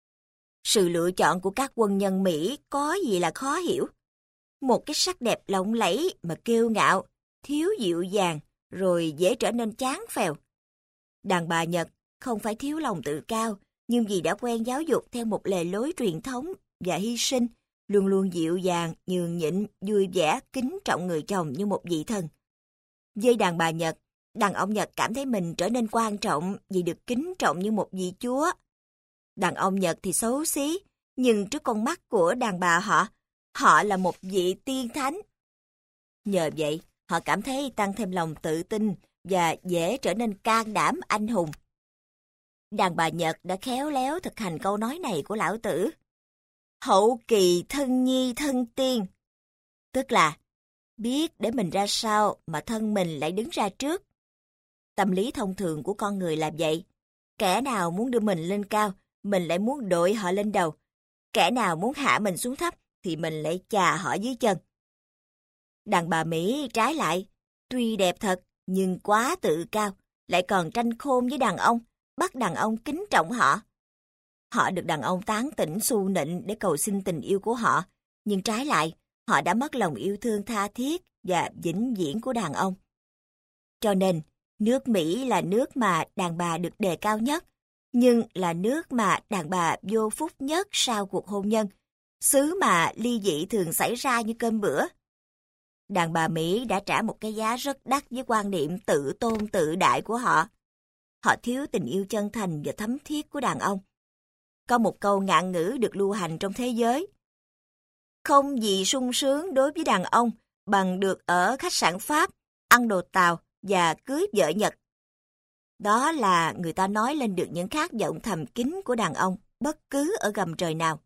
Sự lựa chọn của các quân nhân Mỹ có gì là khó hiểu. Một cái sắc đẹp lộng lẫy mà kiêu ngạo, thiếu dịu dàng, rồi dễ trở nên chán phèo. Đàn bà Nhật không phải thiếu lòng tự cao, nhưng vì đã quen giáo dục theo một lề lối truyền thống và hy sinh, luôn luôn dịu dàng, nhường nhịn, vui vẻ, kính trọng người chồng như một vị thần. Với đàn bà Nhật, đàn ông Nhật cảm thấy mình trở nên quan trọng vì được kính trọng như một vị chúa. Đàn ông Nhật thì xấu xí, nhưng trước con mắt của đàn bà họ, họ là một vị tiên thánh. Nhờ vậy, họ cảm thấy tăng thêm lòng tự tin và dễ trở nên can đảm anh hùng. Đàn bà Nhật đã khéo léo thực hành câu nói này của Lão Tử. Hậu kỳ thân nhi thân tiên. Tức là, biết để mình ra sao mà thân mình lại đứng ra trước. Tâm lý thông thường của con người là vậy. Kẻ nào muốn đưa mình lên cao, mình lại muốn đội họ lên đầu. Kẻ nào muốn hạ mình xuống thấp, thì mình lại chà họ dưới chân. Đàn bà Mỹ trái lại, tuy đẹp thật, nhưng quá tự cao, lại còn tranh khôn với đàn ông, bắt đàn ông kính trọng họ. Họ được đàn ông tán tỉnh xu nịnh để cầu xin tình yêu của họ, nhưng trái lại, họ đã mất lòng yêu thương tha thiết và vĩnh viễn của đàn ông. Cho nên, nước Mỹ là nước mà đàn bà được đề cao nhất, nhưng là nước mà đàn bà vô phúc nhất sau cuộc hôn nhân, xứ mà ly dị thường xảy ra như cơm bữa. Đàn bà Mỹ đã trả một cái giá rất đắt với quan niệm tự tôn tự đại của họ. Họ thiếu tình yêu chân thành và thấm thiết của đàn ông. Có một câu ngạn ngữ được lưu hành trong thế giới. Không gì sung sướng đối với đàn ông bằng được ở khách sạn Pháp, ăn đồ Tàu và cưới vợ Nhật. Đó là người ta nói lên được những khát vọng thầm kín của đàn ông bất cứ ở gầm trời nào.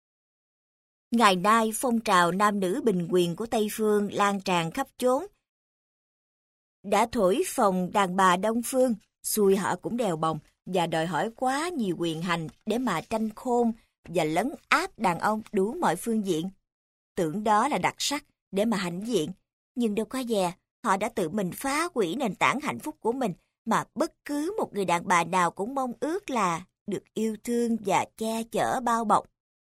Ngày nay, phong trào nam nữ bình quyền của Tây Phương lan tràn khắp chốn. Đã thổi phồng đàn bà Đông Phương, xui họ cũng đèo bồng và đòi hỏi quá nhiều quyền hành để mà tranh khôn và lấn áp đàn ông đủ mọi phương diện. Tưởng đó là đặc sắc để mà hãnh diện, nhưng đâu có dè, họ đã tự mình phá hủy nền tảng hạnh phúc của mình mà bất cứ một người đàn bà nào cũng mong ước là được yêu thương và che chở bao bọc.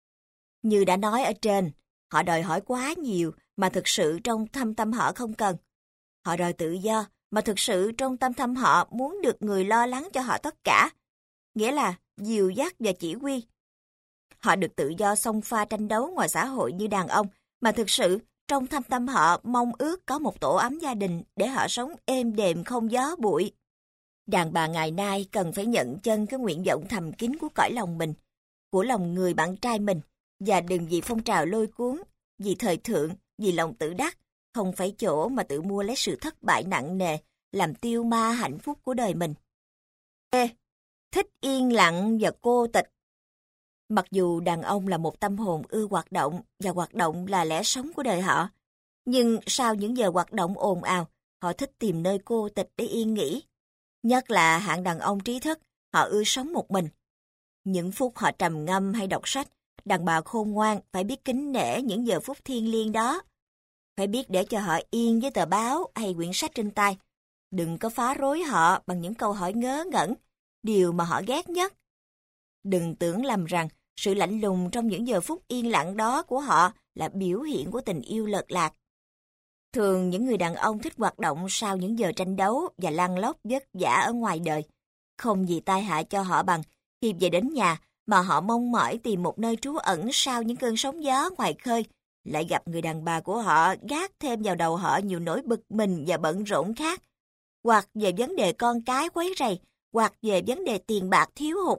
Như đã nói ở trên, họ đòi hỏi quá nhiều mà thực sự trong thâm tâm họ không cần. Họ đòi tự do mà thực sự trong tâm tâm họ muốn được người lo lắng cho họ tất cả, nghĩa là dìu dắt và chỉ huy. Họ được tự do xông pha tranh đấu ngoài xã hội như đàn ông, mà thực sự trong thâm tâm họ mong ước có một tổ ấm gia đình để họ sống êm đềm không gió bụi. Đàn bà ngày nay cần phải nhận chân cái nguyện vọng thầm kín của cõi lòng mình, của lòng người bạn trai mình, và đừng vì phong trào lôi cuốn, vì thời thượng, vì lòng tự đắc, không phải chỗ mà tự mua lấy sự thất bại nặng nề, làm tiêu ma hạnh phúc của đời mình. Ê, thích yên lặng và cô tịch. Mặc dù đàn ông là một tâm hồn ưa hoạt động và hoạt động là lẽ sống của đời họ, nhưng sau những giờ hoạt động ồn ào, họ thích tìm nơi cô tịch để yên nghỉ. Nhất là hạng đàn ông trí thức, họ ưa sống một mình. Những phút họ trầm ngâm hay đọc sách, đàn bà khôn ngoan phải biết kính nể những giờ phút thiêng liêng đó. Phải biết để cho họ yên với tờ báo hay quyển sách trên tay. Đừng có phá rối họ bằng những câu hỏi ngớ ngẩn, điều mà họ ghét nhất. Đừng tưởng lầm rằng sự lạnh lùng trong những giờ phút yên lặng đó của họ là biểu hiện của tình yêu lợt lạc. Thường những người đàn ông thích hoạt động sau những giờ tranh đấu và lăn lóc vất vả ở ngoài đời. Không gì tai hại cho họ bằng khi về đến nhà mà họ mong mỏi tìm một nơi trú ẩn sau những cơn sóng gió ngoài khơi, lại gặp người đàn bà của họ gác thêm vào đầu họ nhiều nỗi bực mình và bận rộn khác, hoặc về vấn đề con cái quấy rầy, hoặc về vấn đề tiền bạc thiếu hụt.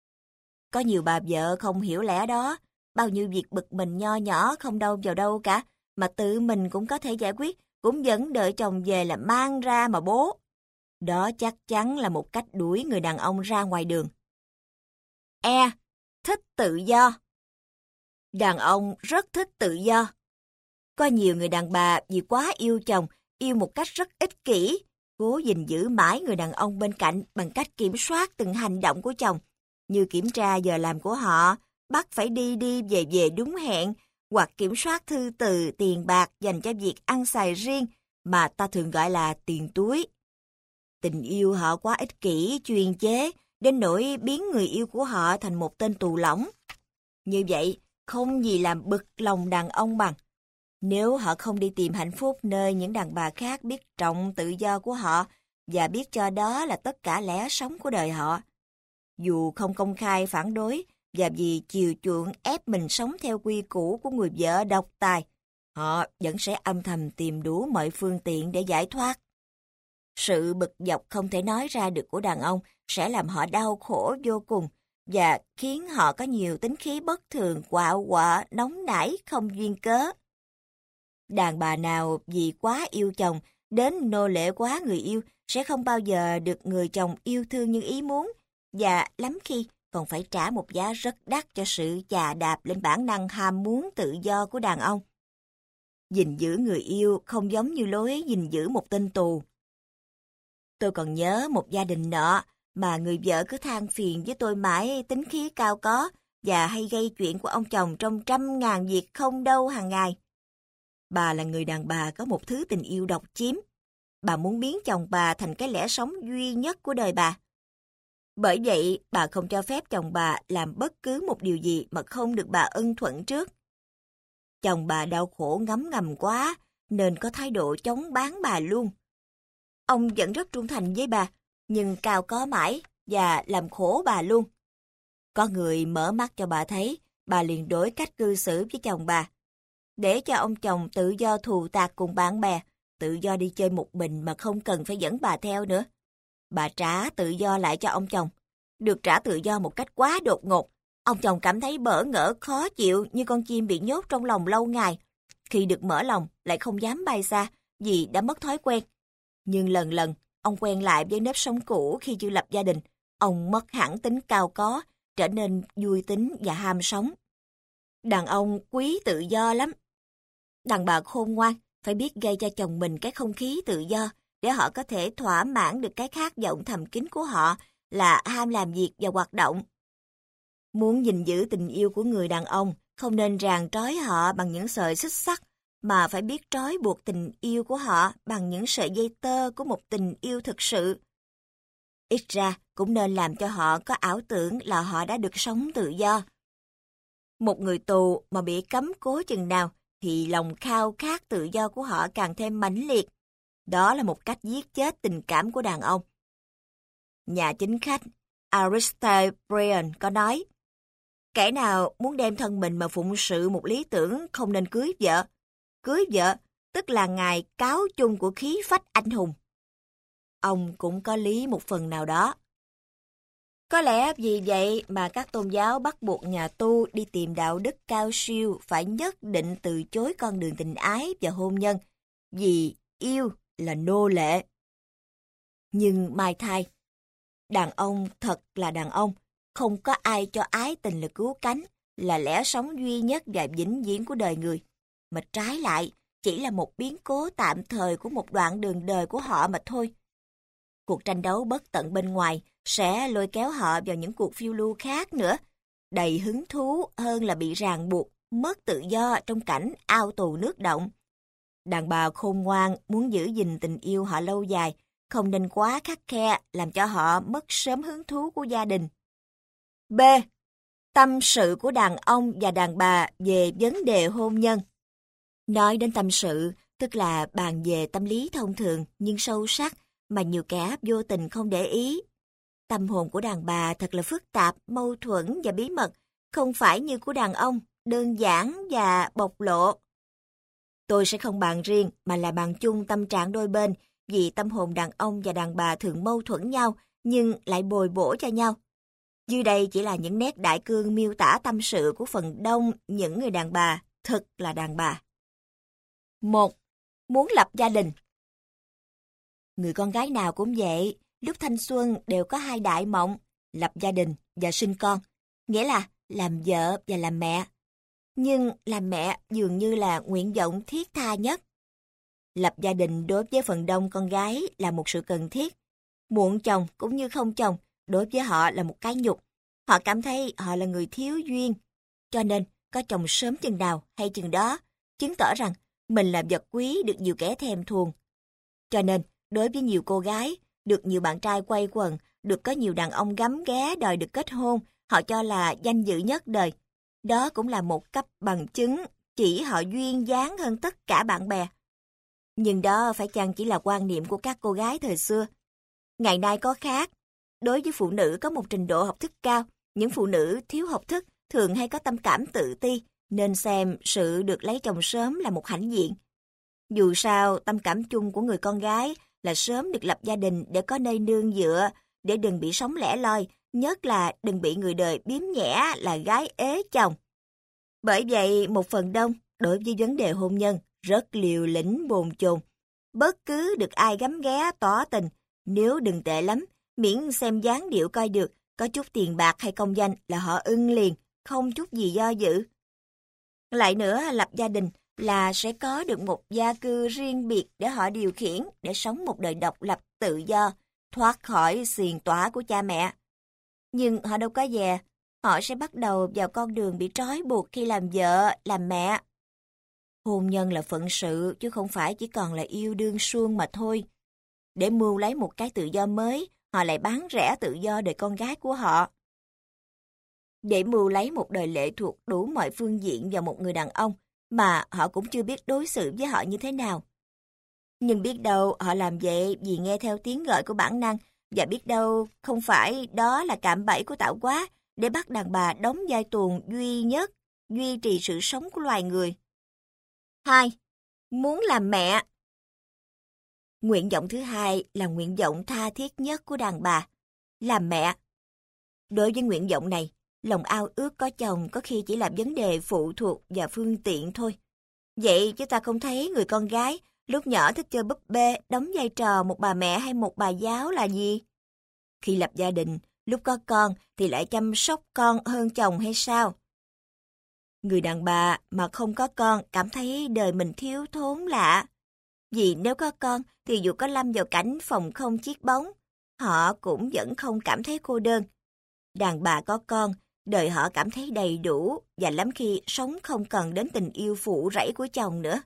Có nhiều bà vợ không hiểu lẽ đó, bao nhiêu việc bực mình nho nhỏ không đâu vào đâu cả, mà tự mình cũng có thể giải quyết, cũng vẫn đợi chồng về là mang ra mà bố. Đó chắc chắn là một cách đuổi người đàn ông ra ngoài đường. E. Thích tự do. Đàn ông rất thích tự do. Có nhiều người đàn bà vì quá yêu chồng, yêu một cách rất ích kỷ, cố gìn giữ mãi người đàn ông bên cạnh bằng cách kiểm soát từng hành động của chồng, như kiểm tra giờ làm của họ, bắt phải đi đi về về đúng hẹn, hoặc kiểm soát thư từ tiền bạc dành cho việc ăn xài riêng mà ta thường gọi là tiền túi. Tình yêu họ quá ích kỷ, chuyên chế, đến nỗi biến người yêu của họ thành một tên tù lỏng. Như vậy, không gì làm bực lòng đàn ông bằng. Nếu họ không đi tìm hạnh phúc nơi những đàn bà khác biết trọng tự do của họ và biết cho đó là tất cả lẽ sống của đời họ. Dù không công khai phản đối và vì chiều chuộng ép mình sống theo quy củ của người vợ độc tài, họ vẫn sẽ âm thầm tìm đủ mọi phương tiện để giải thoát. Sự bực dọc không thể nói ra được của đàn ông sẽ làm họ đau khổ vô cùng và khiến họ có nhiều tính khí bất thường, quạo quọ, nóng nảy, không duyên cớ. Đàn bà nào vì quá yêu chồng đến nô lệ quá người yêu sẽ không bao giờ được người chồng yêu thương như ý muốn, và lắm khi còn phải trả một giá rất đắt cho sự chà đạp lên bản năng ham muốn tự do của đàn ông. Gìn giữ người yêu không giống như lối gìn giữ một tên tù. Tôi còn nhớ một gia đình nọ mà người vợ cứ than phiền với tôi mãi tính khí cao có và hay gây chuyện của ông chồng trong trăm ngàn việc không đâu hàng ngày. Bà là người đàn bà có một thứ tình yêu độc chiếm. Bà muốn biến chồng bà thành cái lẽ sống duy nhất của đời bà. Bởi vậy, bà không cho phép chồng bà làm bất cứ một điều gì mà không được bà ưng thuận trước. Chồng bà đau khổ ngấm ngầm quá, nên có thái độ chống bán bà luôn. Ông vẫn rất trung thành với bà, nhưng cao có mãi và làm khổ bà luôn. Có người mở mắt cho bà thấy, bà liền đổi cách cư xử với chồng bà. Để cho ông chồng tự do thù tạc cùng bạn bè, tự do đi chơi một mình mà không cần phải dẫn bà theo nữa. Bà trả tự do lại cho ông chồng. Được trả tự do một cách quá đột ngột, ông chồng cảm thấy bỡ ngỡ khó chịu như con chim bị nhốt trong lòng lâu ngày. Khi được mở lòng lại không dám bay xa vì đã mất thói quen. Nhưng lần lần, ông quen lại với nếp sống cũ khi chưa lập gia đình. Ông mất hẳn tính cao có, trở nên vui tính và ham sống. Đàn ông quý tự do lắm. Đàn bà khôn ngoan phải biết gây cho chồng mình cái không khí tự do để họ có thể thỏa mãn được cái khát vọng thầm kín của họ là ham làm việc và hoạt động. Muốn gìn giữ tình yêu của người đàn ông, không nên ràng trói họ bằng những sợi xích sắt, mà phải biết trói buộc tình yêu của họ bằng những sợi dây tơ của một tình yêu thực sự. Ít ra cũng nên làm cho họ có ảo tưởng là họ đã được sống tự do. Một người tù mà bị cấm cố chừng nào thì lòng khao khát tự do của họ càng thêm mãnh liệt. Đó là một cách giết chết tình cảm của đàn ông. Nhà chính khách Aristide Briand có nói, kẻ nào muốn đem thân mình mà phụng sự một lý tưởng không nên cưới vợ. Cưới vợ tức là ngài cáo chung của khí phách anh hùng. Ông cũng có lý một phần nào đó. Có lẽ vì vậy mà các tôn giáo bắt buộc nhà tu đi tìm đạo đức cao siêu phải nhất định từ chối con đường tình ái và hôn nhân, vì yêu là nô lệ. Nhưng mai thay, đàn ông thật là đàn ông, không có ai cho ái tình là cứu cánh, là lẽ sống duy nhất và vĩnh viễn của đời người, mà trái lại chỉ là một biến cố tạm thời của một đoạn đường đời của họ mà thôi. Cuộc tranh đấu bất tận bên ngoài sẽ lôi kéo họ vào những cuộc phiêu lưu khác nữa, đầy hứng thú hơn là bị ràng buộc, mất tự do trong cảnh ao tù nước động. Đàn bà khôn ngoan muốn giữ gìn tình yêu họ lâu dài, không nên quá khắt khe làm cho họ mất sớm hứng thú của gia đình. B. Tâm sự của đàn ông và đàn bà về vấn đề hôn nhân. Nói đến tâm sự, tức là bàn về tâm lý thông thường nhưng sâu sắc mà nhiều kẻ vô tình không để ý. Tâm hồn của đàn bà thật là phức tạp, mâu thuẫn và bí mật, không phải như của đàn ông, đơn giản và bộc lộ. Tôi sẽ không bàn riêng mà là bàn chung tâm trạng đôi bên, vì tâm hồn đàn ông và đàn bà thường mâu thuẫn nhau nhưng lại bồi bổ cho nhau. Dưới đây chỉ là những nét đại cương miêu tả tâm sự của phần đông những người đàn bà thật là đàn bà. Một. Muốn lập gia đình. Người con gái nào cũng vậy, lúc thanh xuân đều có hai đại mộng, lập gia đình và sinh con, nghĩa là làm vợ và làm mẹ. Nhưng làm mẹ dường như là nguyện vọng thiết tha nhất. Lập gia đình đối với phần đông con gái là một sự cần thiết. Muộn chồng cũng như không chồng, đối với họ là một cái nhục. Họ cảm thấy họ là người thiếu duyên. Cho nên, có chồng sớm chừng nào hay chừng đó, chứng tỏ rằng mình là vật quý được nhiều kẻ thèm thuồng. Cho nên, đối với nhiều cô gái, được nhiều bạn trai quay quần, được có nhiều đàn ông gắm ghé đòi được kết hôn, họ cho là danh dự nhất đời. Đó cũng là một cấp bằng chứng chỉ họ duyên dáng hơn tất cả bạn bè. Nhưng đó phải chăng chỉ là quan niệm của các cô gái thời xưa. Ngày nay có khác. Đối với phụ nữ có một trình độ học thức cao, những phụ nữ thiếu học thức thường hay có tâm cảm tự ti, nên xem sự được lấy chồng sớm là một hãnh diện. Dù sao, tâm cảm chung của người con gái là sớm được lập gia đình để có nơi nương dựa, để đừng bị sống lẻ loi, nhất là đừng bị người đời biếm nhẽ là gái ế chồng. Bởi vậy, một phần đông, đối với vấn đề hôn nhân, rất liều lĩnh bồn chồn. Bất cứ được ai gắm ghé tỏ tình, nếu đừng tệ lắm, miễn xem dáng điệu coi được, có chút tiền bạc hay công danh là họ ưng liền, không chút gì do dự. Lại nữa, lập gia đình là sẽ có được một gia cư riêng biệt để họ điều khiển, để sống một đời độc lập tự do, thoát khỏi xiềng tỏa của cha mẹ. Nhưng họ đâu có dè, họ sẽ bắt đầu vào con đường bị trói buộc khi làm vợ, làm mẹ. Hôn nhân là phận sự, chứ không phải chỉ còn là yêu đương suông mà thôi. Để mưu lấy một cái tự do mới, họ lại bán rẻ tự do đời con gái của họ. Để mưu lấy một đời lệ thuộc đủ mọi phương diện vào một người đàn ông, mà họ cũng chưa biết đối xử với họ như thế nào. Nhưng biết đâu họ làm vậy vì nghe theo tiếng gọi của bản năng, và biết đâu không phải đó là cạm bẫy của tạo hóa để bắt đàn bà đóng vai tuồng duy nhất, duy trì sự sống của loài người. Hai, muốn làm mẹ. Nguyện vọng thứ hai là nguyện vọng tha thiết nhất của đàn bà, làm mẹ. Đối với nguyện vọng này, lòng ao ước có chồng có khi chỉ là vấn đề phụ thuộc và phương tiện thôi. Vậy chứ ta không thấy người con gái lúc nhỏ thích chơi búp bê, đóng vai trò một bà mẹ hay một bà giáo là gì? Khi lập gia đình, lúc có con thì lại chăm sóc con hơn chồng hay sao? Người đàn bà mà không có con cảm thấy đời mình thiếu thốn lạ. Vì nếu có con thì dù có lâm vào cảnh phòng không chiếc bóng, họ cũng vẫn không cảm thấy cô đơn. Đàn bà có con, đời họ cảm thấy đầy đủ và lắm khi sống không cần đến tình yêu phụ rẫy của chồng nữa.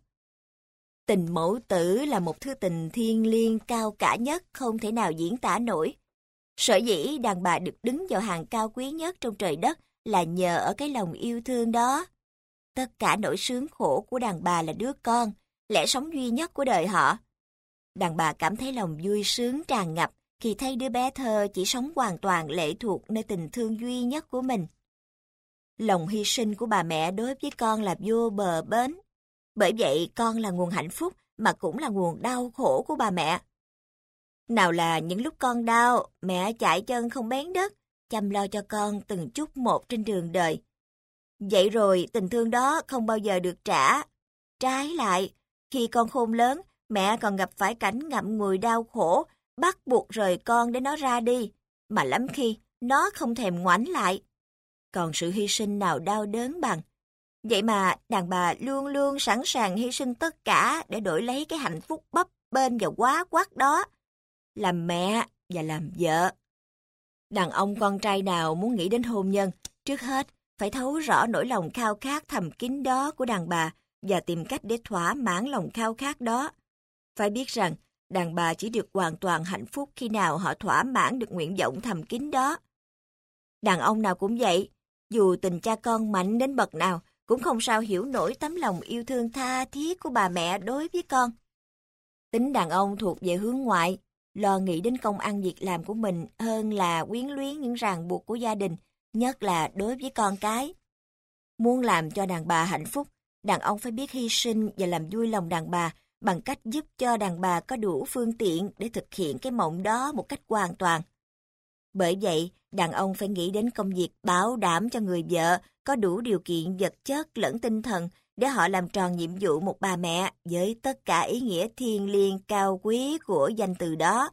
Tình mẫu tử là một thứ tình thiêng liêng cao cả nhất không thể nào diễn tả nổi. Sở dĩ đàn bà được đứng vào hàng cao quý nhất trong trời đất là nhờ ở cái lòng yêu thương đó. Tất cả nỗi sướng khổ của đàn bà là đứa con, lẽ sống duy nhất của đời họ. Đàn bà cảm thấy lòng vui sướng tràn ngập khi thấy đứa bé thơ chỉ sống hoàn toàn lệ thuộc nơi tình thương duy nhất của mình. Lòng hy sinh của bà mẹ đối với con là vô bờ bến. Bởi vậy con là nguồn hạnh phúc mà cũng là nguồn đau khổ của bà mẹ. Nào là những lúc con đau, mẹ chạy chân không bén đất, chăm lo cho con từng chút một trên đường đời. Vậy rồi tình thương đó không bao giờ được trả. Trái lại, khi con khôn lớn, mẹ còn gặp phải cảnh ngậm ngùi đau khổ, bắt buộc rời con để nó ra đi, mà lắm khi nó không thèm ngoảnh lại. Còn sự hy sinh nào đau đớn bằng. Vậy mà đàn bà luôn luôn sẵn sàng hy sinh tất cả để đổi lấy cái hạnh phúc bấp bênh và quá quắt đó. Làm mẹ và làm vợ. Đàn ông con trai nào muốn nghĩ đến hôn nhân, trước hết phải thấu rõ nỗi lòng khao khát thầm kín đó của đàn bà và tìm cách để thỏa mãn lòng khao khát đó. Phải biết rằng, đàn bà chỉ được hoàn toàn hạnh phúc khi nào họ thỏa mãn được nguyện vọng thầm kín đó. Đàn ông nào cũng vậy, dù tình cha con mạnh đến bậc nào, cũng không sao hiểu nổi tấm lòng yêu thương tha thiết của bà mẹ đối với con. Tính đàn ông thuộc về hướng ngoại, lo nghĩ đến công ăn việc làm của mình hơn là quyến luyến những ràng buộc của gia đình, nhất là đối với con cái. Muốn làm cho đàn bà hạnh phúc, đàn ông phải biết hy sinh và làm vui lòng đàn bà bằng cách giúp cho đàn bà có đủ phương tiện để thực hiện cái mộng đó một cách hoàn toàn. Bởi vậy, đàn ông phải nghĩ đến công việc bảo đảm cho người vợ có đủ điều kiện vật chất lẫn tinh thần để họ làm tròn nhiệm vụ một bà mẹ với tất cả ý nghĩa thiêng liêng cao quý của danh từ đó.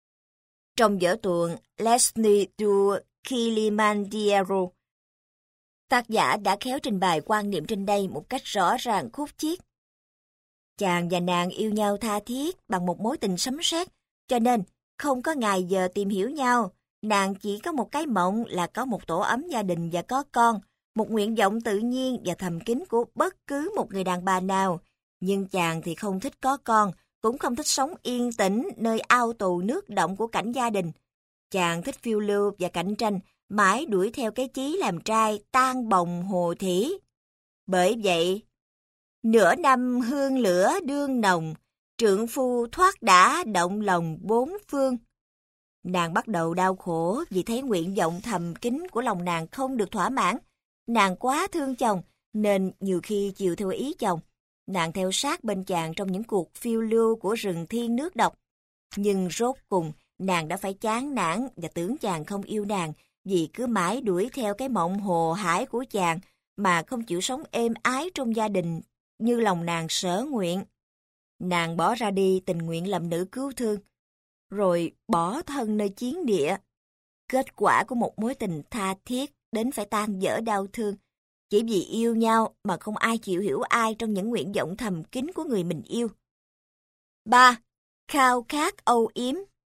Trong vở tuồng Leslie du Kilimanjaro, tác giả đã khéo trình bày quan niệm trên đây một cách rõ ràng khúc chiết. Chàng và nàng yêu nhau tha thiết bằng một mối tình sấm sét, cho nên không có ngày giờ tìm hiểu nhau. Nàng chỉ có một cái mộng là có một tổ ấm gia đình và có con, một nguyện vọng tự nhiên và thầm kín của bất cứ một người đàn bà nào. Nhưng chàng thì không thích có con, cũng không thích sống yên tĩnh nơi ao tù nước động của cảnh gia đình. Chàng thích phiêu lưu và cạnh tranh, mãi đuổi theo cái chí làm trai tan bồng hồ thỉ. Bởi vậy, nửa năm hương lửa đương nồng, trượng phu thoát đã động lòng bốn phương. Nàng bắt đầu đau khổ vì thấy nguyện vọng thầm kín của lòng nàng không được thỏa mãn. Nàng quá thương chồng nên nhiều khi chiều theo ý chồng. Nàng theo sát bên chàng trong những cuộc phiêu lưu của rừng thiên nước độc. Nhưng rốt cùng nàng đã phải chán nản và tưởng chàng không yêu nàng vì cứ mãi đuổi theo cái mộng hồ hải của chàng mà không chịu sống êm ái trong gia đình như lòng nàng sở nguyện. Nàng bỏ ra đi tình nguyện làm nữ cứu thương, rồi bỏ thân nơi chiến địa. Kết quả của một mối tình tha thiết đến phải tan vỡ đau thương Chỉ vì yêu nhau mà không ai chịu hiểu ai trong những nguyện vọng thầm kín của người mình yêu. ba. Khao khát âu yếm.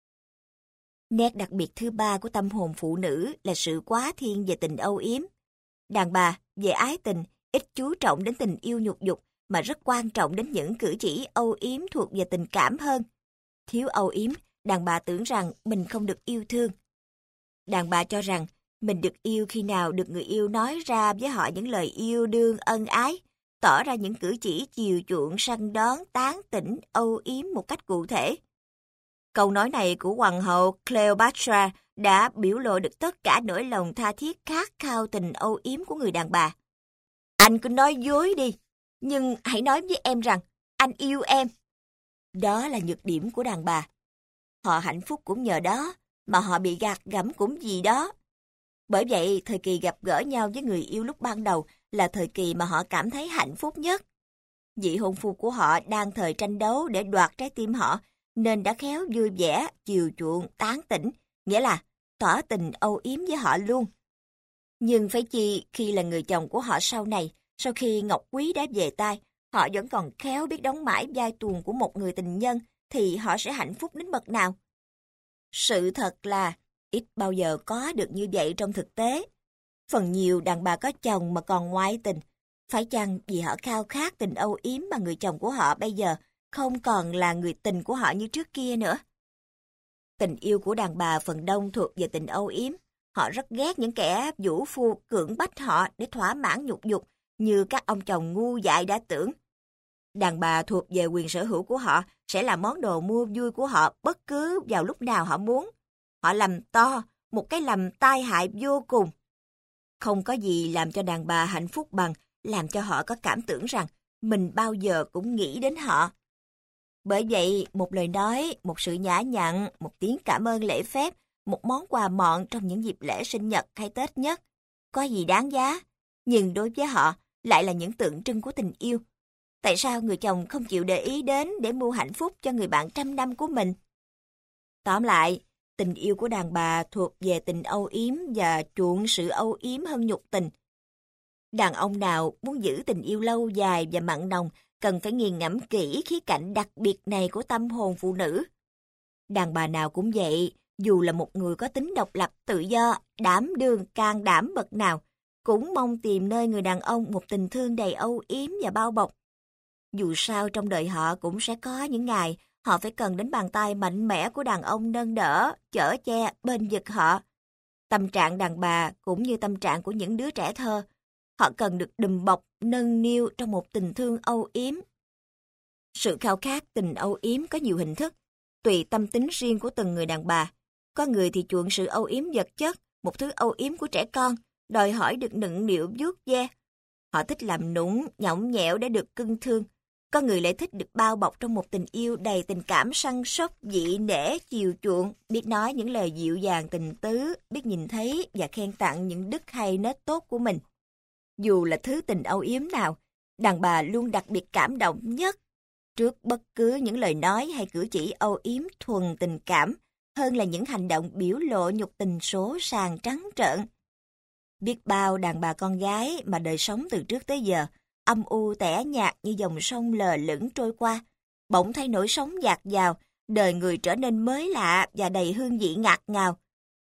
Nét đặc biệt thứ ba của tâm hồn phụ nữ là sự quá thiên về tình âu yếm. Đàn bà về ái tình ít chú trọng đến tình yêu nhục dục mà rất quan trọng đến những cử chỉ âu yếm thuộc về tình cảm hơn. Thiếu âu yếm, đàn bà tưởng rằng mình không được yêu thương. Đàn bà cho rằng mình được yêu khi nào được người yêu nói ra với họ những lời yêu đương ân ái, tỏ ra những cử chỉ chiều chuộng săn đón, tán tỉnh, âu yếm một cách cụ thể. Câu nói này của hoàng hậu Cleopatra đã biểu lộ được tất cả nỗi lòng tha thiết khát khao tình âu yếm của người đàn bà. Anh cứ nói dối đi, nhưng hãy nói với em rằng anh yêu em. Đó là nhược điểm của đàn bà. Họ hạnh phúc cũng nhờ đó, mà họ bị gạt gẫm cũng vì đó. Bởi vậy, thời kỳ gặp gỡ nhau với người yêu lúc ban đầu là thời kỳ mà họ cảm thấy hạnh phúc nhất. Vị hôn phu của họ đang thời tranh đấu để đoạt trái tim họ, nên đã khéo vui vẻ, chiều chuộng, tán tỉnh, nghĩa là tỏ tình âu yếm với họ luôn. Nhưng phải chi khi là người chồng của họ sau này, sau khi ngọc quý đã về tay, họ vẫn còn khéo biết đóng mãi vai tuồng của một người tình nhân, thì họ sẽ hạnh phúc đến bậc nào? Sự thật là ít bao giờ có được như vậy trong thực tế. Phần nhiều đàn bà có chồng mà còn ngoại tình, phải chăng vì họ khao khát tình âu yếm mà người chồng của họ bây giờ không còn là người tình của họ như trước kia nữa? Tình yêu của đàn bà phần đông thuộc về tình âu yếm. Họ rất ghét những kẻ vũ phu cưỡng bách họ để thỏa mãn nhục dục như các ông chồng ngu dại đã tưởng. Đàn bà thuộc về quyền sở hữu của họ sẽ là món đồ mua vui của họ bất cứ vào lúc nào họ muốn. Họ làm to, một cái lầm tai hại vô cùng. Không có gì làm cho đàn bà hạnh phúc bằng làm cho họ có cảm tưởng rằng mình bao giờ cũng nghĩ đến họ. Bởi vậy, một lời nói, một sự nhã nhặn, một tiếng cảm ơn lễ phép, một món quà mọn trong những dịp lễ sinh nhật hay Tết nhất, có gì đáng giá, nhưng đối với họ lại là những tượng trưng của tình yêu. Tại sao người chồng không chịu để ý đến để mua hạnh phúc cho người bạn trăm năm của mình? Tóm lại, tình yêu của đàn bà thuộc về tình âu yếm và chuộng sự âu yếm hơn nhục tình. Đàn ông nào muốn giữ tình yêu lâu dài và mặn nồng cần phải nghiền ngẫm kỹ khía cạnh đặc biệt này của tâm hồn phụ nữ. Đàn bà nào cũng vậy, dù là một người có tính độc lập, tự do, đảm đương, can đảm bậc nào, cũng mong tìm nơi người đàn ông một tình thương đầy âu yếm và bao bọc. Dù sao trong đời họ cũng sẽ có những ngày họ phải cần đến bàn tay mạnh mẽ của đàn ông nâng đỡ, chở che, bên vực họ. Tâm trạng đàn bà cũng như tâm trạng của những đứa trẻ thơ. Họ cần được đùm bọc, nâng niu trong một tình thương âu yếm. Sự khao khát tình âu yếm có nhiều hình thức, tùy tâm tính riêng của từng người đàn bà. Có người thì chuộng sự âu yếm vật chất, một thứ âu yếm của trẻ con, đòi hỏi được nựng nịu vuốt ve. Họ thích làm nũng, nhõng nhẽo để được cưng thương. Có người lại thích được bao bọc trong một tình yêu đầy tình cảm săn sóc, dị nể, chiều chuộng, biết nói những lời dịu dàng tình tứ, biết nhìn thấy và khen tặng những đức hay nết tốt của mình. Dù là thứ tình âu yếm nào, đàn bà luôn đặc biệt cảm động nhất trước bất cứ những lời nói hay cử chỉ âu yếm thuần tình cảm hơn là những hành động biểu lộ nhục tình số sàng trắng trợn. Biết bao đàn bà con gái mà đời sống từ trước tới giờ âm u tẻ nhạt như dòng sông lờ lững trôi qua, bỗng thấy nỗi sống dạt dào, đời người trở nên mới lạ và đầy hương vị ngạt ngào.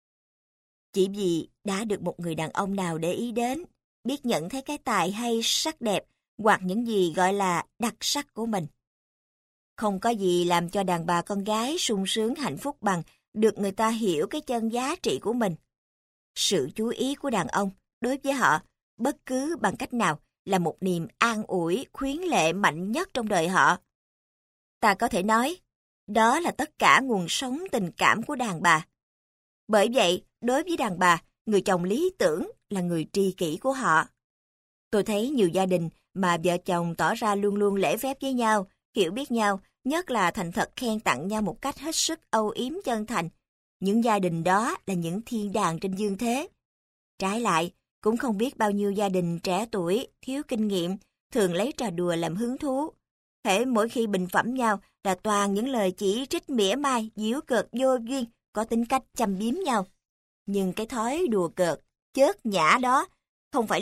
Chỉ vì đã được một người đàn ông nào để ý đến, biết nhận thấy cái tài hay sắc đẹp hoặc những gì gọi là đặc sắc của mình. Không có gì làm cho đàn bà con gái sung sướng hạnh phúc bằng được người ta hiểu cái chân giá trị của mình. Sự chú ý của đàn ông đối với họ, bất cứ bằng cách nào, là một niềm an ủi, khuyến lệ mạnh nhất trong đời họ. Ta có thể nói, đó là tất cả nguồn sống tình cảm của đàn bà. Bởi vậy, đối với đàn bà, người chồng lý tưởng là người tri kỷ của họ. Tôi thấy nhiều gia đình mà vợ chồng tỏ ra luôn luôn lễ phép với nhau, hiểu biết nhau, nhất là thành thật khen tặng nhau một cách hết sức âu yếm chân thành. Những gia đình đó là những thiên đàng trên dương thế. Trái lại, cũng không biết bao nhiêu gia đình trẻ tuổi, thiếu kinh nghiệm, thường lấy trò đùa làm hứng thú. Hễ mỗi khi bình phẩm nhau là toàn những lời chỉ trích mỉa mai, giễu cợt vô duyên, có tính cách châm biếm nhau. Nhưng cái thói đùa cợt, chớt nhã đó, không phải lúc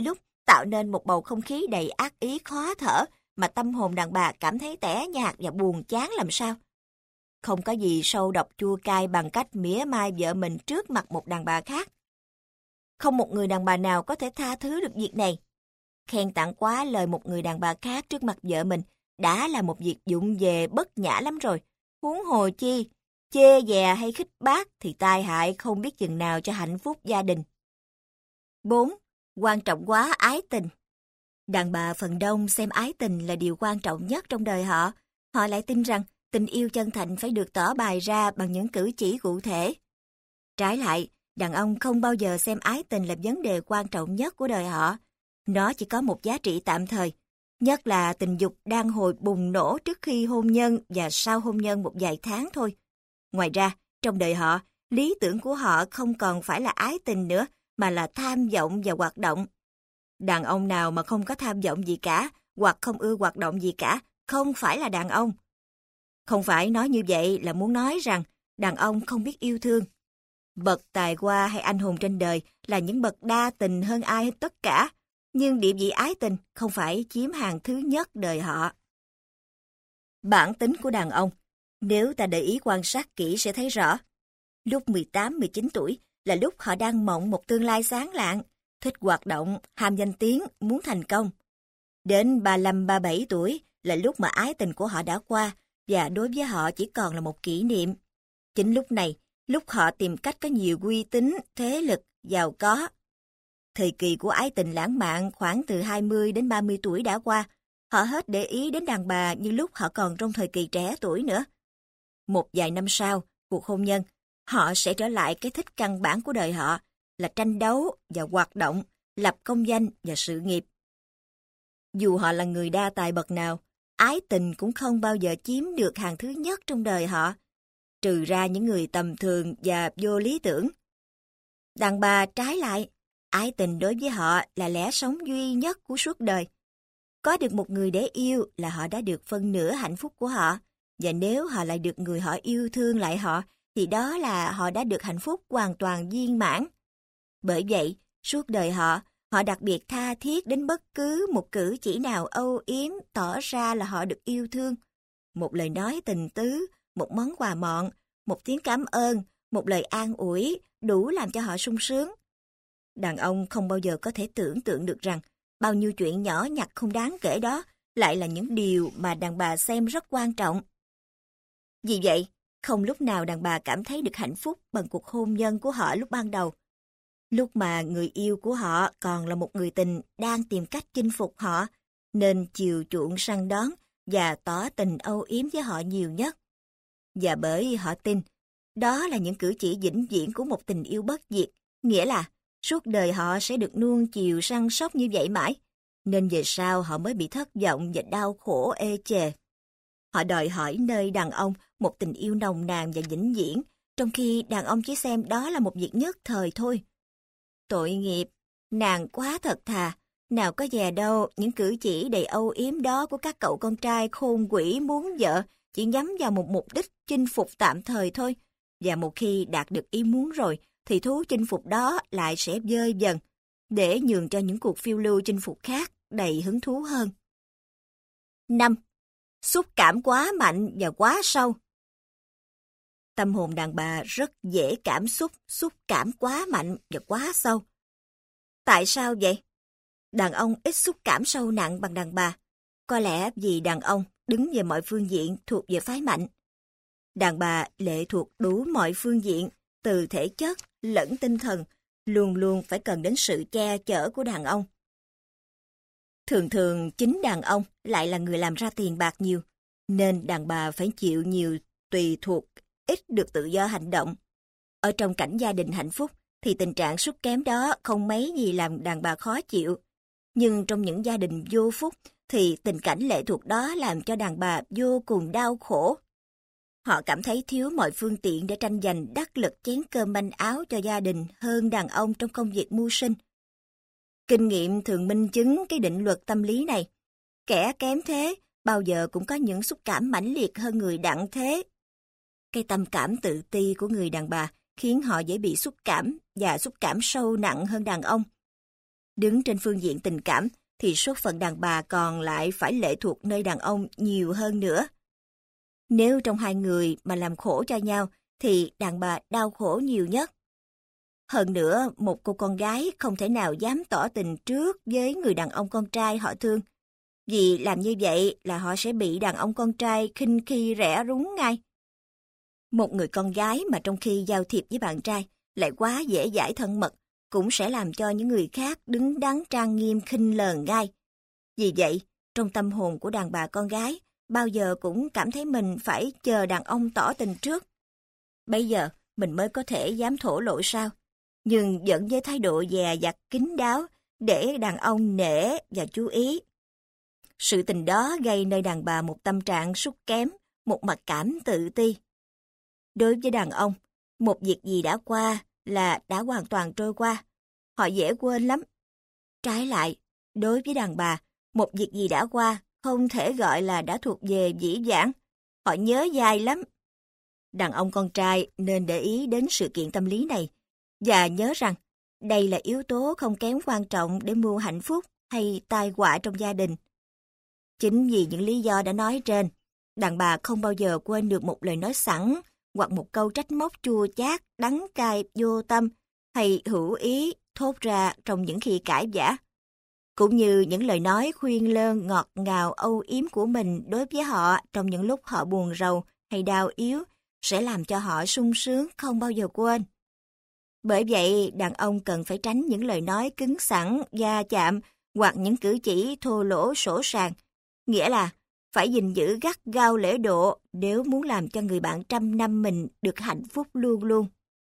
tạo nên một bầu không khí đầy ác ý khó thở mà tâm hồn đàn bà cảm thấy tẻ nhạt và buồn chán làm sao. Không có gì sâu độc chua cay bằng cách mỉa mai vợ mình trước mặt một đàn bà khác. Không một người đàn bà nào có thể tha thứ được việc này. Khen tặng quá lời một người đàn bà khác trước mặt vợ mình đã là một việc vụng về bất nhã lắm rồi. Huống hồ chi, chê dè hay khích bác thì tai hại không biết chừng nào cho hạnh phúc gia đình. bốn. Quan trọng quá ái tình. Đàn bà phần đông xem ái tình là điều quan trọng nhất trong đời họ. Họ lại tin rằng tình yêu chân thành phải được tỏ bày ra bằng những cử chỉ cụ thể. Trái lại, đàn ông không bao giờ xem ái tình là vấn đề quan trọng nhất của đời họ. Nó chỉ có một giá trị tạm thời, nhất là tình dục đang hồi bùng nổ trước khi hôn nhân và sau hôn nhân một vài tháng thôi. Ngoài ra, trong đời họ, lý tưởng của họ không còn phải là ái tình nữa, mà là tham vọng và hoạt động. Đàn ông nào mà không có tham vọng gì cả, hoặc không ưa hoạt động gì cả, không phải là đàn ông. Không phải nói như vậy là muốn nói rằng đàn ông không biết yêu thương. Bậc tài hoa hay anh hùng trên đời là những bậc đa tình hơn ai hết tất cả, nhưng địa vị ái tình không phải chiếm hàng thứ nhất đời họ. Bản tính của đàn ông, nếu ta để ý quan sát kỹ sẽ thấy rõ. Lúc mười tám mười chín tuổi là lúc họ đang mộng một tương lai sáng lạng, thích hoạt động, ham danh tiếng, muốn thành công. Đến ba mươi lăm ba mươi bảy tuổi là lúc mà ái tình của họ đã qua, và đối với họ chỉ còn là một kỷ niệm. Chính lúc này, lúc họ tìm cách có nhiều uy tín, thế lực, giàu có. Thời kỳ của ái tình lãng mạn khoảng từ hai mươi đến ba mươi tuổi đã qua, họ hết để ý đến đàn bà như lúc họ còn trong thời kỳ trẻ tuổi nữa. Một vài năm sau, cuộc hôn nhân, họ sẽ trở lại cái thích căn bản của đời họ, là tranh đấu và hoạt động, lập công danh và sự nghiệp. Dù họ là người đa tài bậc nào, ái tình cũng không bao giờ chiếm được hàng thứ nhất trong đời họ, trừ ra những người tầm thường và vô lý tưởng. Đàn bà trái lại, ái tình đối với họ là lẽ sống duy nhất của suốt đời. Có được một người để yêu là họ đã được phân nửa hạnh phúc của họ, và nếu họ lại được người họ yêu thương lại họ, thì đó là họ đã được hạnh phúc hoàn toàn viên mãn. Bởi vậy, suốt đời họ, họ đặc biệt tha thiết đến bất cứ một cử chỉ nào âu yếm tỏ ra là họ được yêu thương. Một lời nói tình tứ, một món quà mọn, một tiếng cảm ơn, một lời an ủi đủ làm cho họ sung sướng. Đàn ông không bao giờ có thể tưởng tượng được rằng bao nhiêu chuyện nhỏ nhặt không đáng kể đó lại là những điều mà đàn bà xem rất quan trọng. Vì vậy, không lúc nào đàn bà cảm thấy được hạnh phúc bằng cuộc hôn nhân của họ lúc ban đầu. Lúc mà người yêu của họ còn là một người tình đang tìm cách chinh phục họ, nên chiều chuộng săn đón và tỏ tình âu yếm với họ nhiều nhất. Và bởi họ tin, đó là những cử chỉ vĩnh viễn của một tình yêu bất diệt, nghĩa là suốt đời họ sẽ được nuông chiều săn sóc như vậy mãi, nên về sau họ mới bị thất vọng và đau khổ ê chề. Họ đòi hỏi nơi đàn ông một tình yêu nồng nàn và vĩnh viễn, trong khi đàn ông chỉ xem đó là một việc nhất thời thôi. Tội nghiệp, nàng quá thật thà, nào có dè đâu những cử chỉ đầy âu yếm đó của các cậu con trai khôn quỷ muốn vợ chỉ nhắm vào một mục đích chinh phục tạm thời thôi, và một khi đạt được ý muốn rồi thì thú chinh phục đó lại sẽ vơi dần, để nhường cho những cuộc phiêu lưu chinh phục khác đầy hứng thú hơn. năm. Xúc cảm quá mạnh và quá sâu. Tâm hồn đàn bà rất dễ cảm xúc, xúc cảm quá mạnh và quá sâu. Tại sao vậy? Đàn ông ít xúc cảm sâu nặng bằng đàn bà. Có lẽ vì đàn ông đứng về mọi phương diện thuộc về phái mạnh. Đàn bà lệ thuộc đủ mọi phương diện, từ thể chất lẫn tinh thần, luôn luôn phải cần đến sự che chở của đàn ông. Thường thường chính đàn ông lại là người làm ra tiền bạc nhiều, nên đàn bà phải chịu nhiều tùy thuộc, ít được tự do hành động. Ở trong cảnh gia đình hạnh phúc thì tình trạng sút kém đó không mấy gì làm đàn bà khó chịu. Nhưng trong những gia đình vô phúc thì tình cảnh lệ thuộc đó làm cho đàn bà vô cùng đau khổ. Họ cảm thấy thiếu mọi phương tiện để tranh giành đắc lực chén cơm manh áo cho gia đình hơn đàn ông trong công việc mưu sinh. Kinh nghiệm thường minh chứng cái định luật tâm lý này. Kẻ kém thế bao giờ cũng có những xúc cảm mãnh liệt hơn người đặng thế. Cái tâm cảm tự ti của người đàn bà khiến họ dễ bị xúc cảm và xúc cảm sâu nặng hơn đàn ông. Đứng trên phương diện tình cảm thì số phận đàn bà còn lại phải lệ thuộc nơi đàn ông nhiều hơn nữa. Nếu trong hai người mà làm khổ cho nhau thì đàn bà đau khổ nhiều nhất. Hơn nữa, một cô con gái không thể nào dám tỏ tình trước với người đàn ông con trai họ thương. Vì làm như vậy là họ sẽ bị đàn ông con trai khinh khi rẻ rúng ngay. Một người con gái mà trong khi giao thiệp với bạn trai lại quá dễ dãi thân mật, cũng sẽ làm cho những người khác đứng đắn trang nghiêm khinh lờn ngay. Vì vậy, trong tâm hồn của đàn bà con gái, bao giờ cũng cảm thấy mình phải chờ đàn ông tỏ tình trước. Bây giờ, mình mới có thể dám thổ lộ sao, nhưng vẫn với thái độ dè dặt kín đáo để đàn ông nể và chú ý. Sự tình đó gây nơi đàn bà một tâm trạng sút kém, một mặc cảm tự ti. Đối với đàn ông, một việc gì đã qua là đã hoàn toàn trôi qua. Họ dễ quên lắm. Trái lại, đối với đàn bà, một việc gì đã qua không thể gọi là đã thuộc về dĩ vãng. Họ nhớ dai lắm. Đàn ông con trai nên để ý đến sự kiện tâm lý này và nhớ rằng đây là yếu tố không kém quan trọng để mưu hạnh phúc hay tai họa trong gia đình. Chính vì những lý do đã nói trên, đàn bà không bao giờ quên được một lời nói sẵn hoặc một câu trách móc chua chát, đắng cay, vô tâm hay hữu ý thốt ra trong những khi cãi vã. Cũng như những lời nói khuyên lơn ngọt ngào âu yếm của mình đối với họ trong những lúc họ buồn rầu hay đau yếu sẽ làm cho họ sung sướng không bao giờ quên. Bởi vậy, đàn ông cần phải tránh những lời nói cứng xẳng, va chạm hoặc những cử chỉ thô lỗ sỗ sàng. Nghĩa là phải gìn giữ gắt gao lễ độ nếu muốn làm cho người bạn trăm năm mình được hạnh phúc luôn luôn.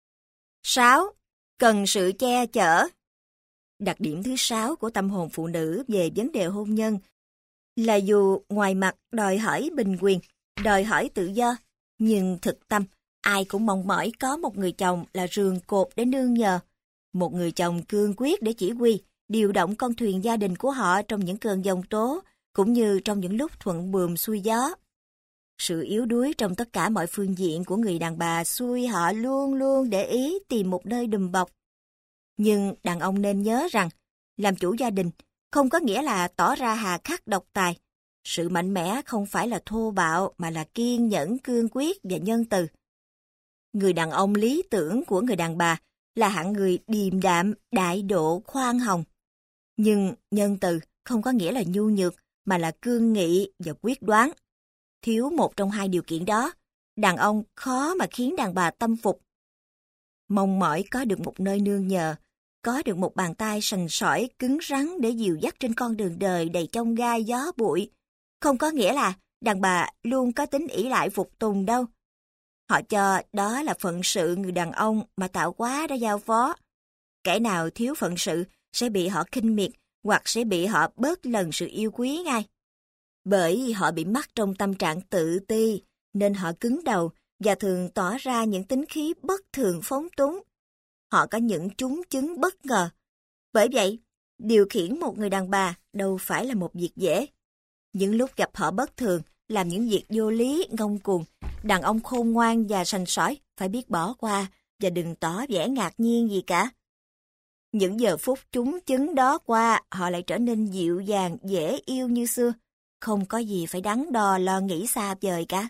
sáu. Cần sự che chở. Đặc điểm thứ sáu của tâm hồn phụ nữ về vấn đề hôn nhân là dù ngoài mặt đòi hỏi bình quyền, đòi hỏi tự do, nhưng thực tâm ai cũng mong mỏi có một người chồng là rường cột để nương nhờ, một người chồng cương quyết để chỉ huy, điều động con thuyền gia đình của họ trong những cơn giông tố, cũng như trong những lúc thuận buồm xuôi gió. Sự yếu đuối trong tất cả mọi phương diện của người đàn bà xui họ luôn luôn để ý tìm một nơi đùm bọc. Nhưng đàn ông nên nhớ rằng, làm chủ gia đình không có nghĩa là tỏ ra hà khắc độc tài. Sự mạnh mẽ không phải là thô bạo mà là kiên nhẫn, cương quyết và nhân từ. Người đàn ông lý tưởng của người đàn bà là hạng người điềm đạm, đại độ, khoan hồng. Nhưng nhân từ không có nghĩa là nhu nhược mà là cương nghị và quyết đoán. Thiếu một trong hai điều kiện đó, đàn ông khó mà khiến đàn bà tâm phục. Mong mỏi có được một nơi nương nhờ, có được một bàn tay sành sỏi cứng rắn để dìu dắt trên con đường đời đầy chông gai gió bụi, không có nghĩa là đàn bà luôn có tính ỷ lại phục tùng đâu. Họ cho đó là phận sự người đàn ông mà tạo hóa đã giao phó. Kẻ nào thiếu phận sự sẽ bị họ khinh miệt hoặc sẽ bị họ bớt lần sự yêu quý ngay. Bởi họ bị mắc trong tâm trạng tự ti, nên họ cứng đầu và thường tỏ ra những tính khí bất thường phóng túng. Họ có những trúng chứng bất ngờ. Bởi vậy, điều khiển một người đàn bà đâu phải là một việc dễ. Những lúc gặp họ bất thường, làm những việc vô lý, ngông cuồng, đàn ông khôn ngoan và sành sỏi phải biết bỏ qua và đừng tỏ vẻ ngạc nhiên gì cả. Những giờ phút trúng chứng đó qua, họ lại trở nên dịu dàng, dễ yêu như xưa. Không có gì phải đắn đo lo nghĩ xa vời cả.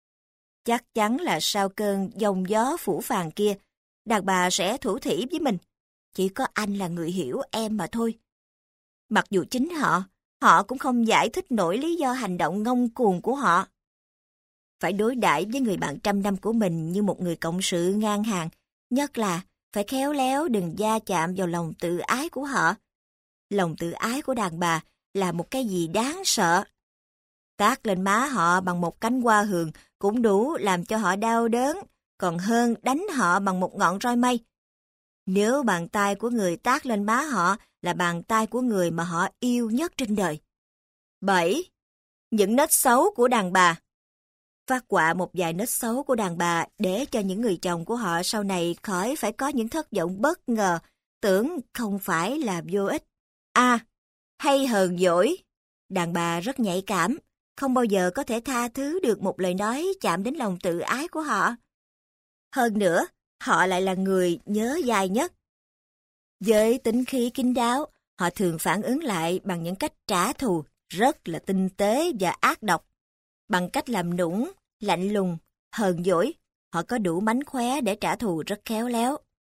Chắc chắn là sau cơn giông gió phủ phàng kia, đàn bà sẽ thủ thỉ với mình. Chỉ có anh là người hiểu em mà thôi. Mặc dù chính họ, họ cũng không giải thích nổi lý do hành động ngông cuồng của họ. Phải đối đãi với người bạn trăm năm của mình như một người cộng sự ngang hàng, nhất là phải khéo léo đừng va chạm vào lòng tự ái của họ. Lòng tự ái của đàn bà là một cái gì đáng sợ. Tát lên má họ bằng một cánh hoa hường cũng đủ làm cho họ đau đớn, còn hơn đánh họ bằng một ngọn roi mây. Nếu bàn tay của người tát lên má họ là bàn tay của người mà họ yêu nhất trên đời. bảy. Những nết xấu của đàn bà. Phát họa một vài nết xấu của đàn bà để cho những người chồng của họ sau này khỏi phải có những thất vọng bất ngờ, tưởng không phải là vô ích. A. Hay hờn dỗi. Đàn bà rất nhạy cảm, không bao giờ có thể tha thứ được một lời nói chạm đến lòng tự ái của họ. Hơn nữa, họ lại là người nhớ dai nhất. Với tính khí kín đáo, họ thường phản ứng lại bằng những cách trả thù rất là tinh tế và ác độc. Bằng cách làm nũng, lạnh lùng, hờn dỗi, họ có đủ mánh khóe để trả thù rất khéo léo.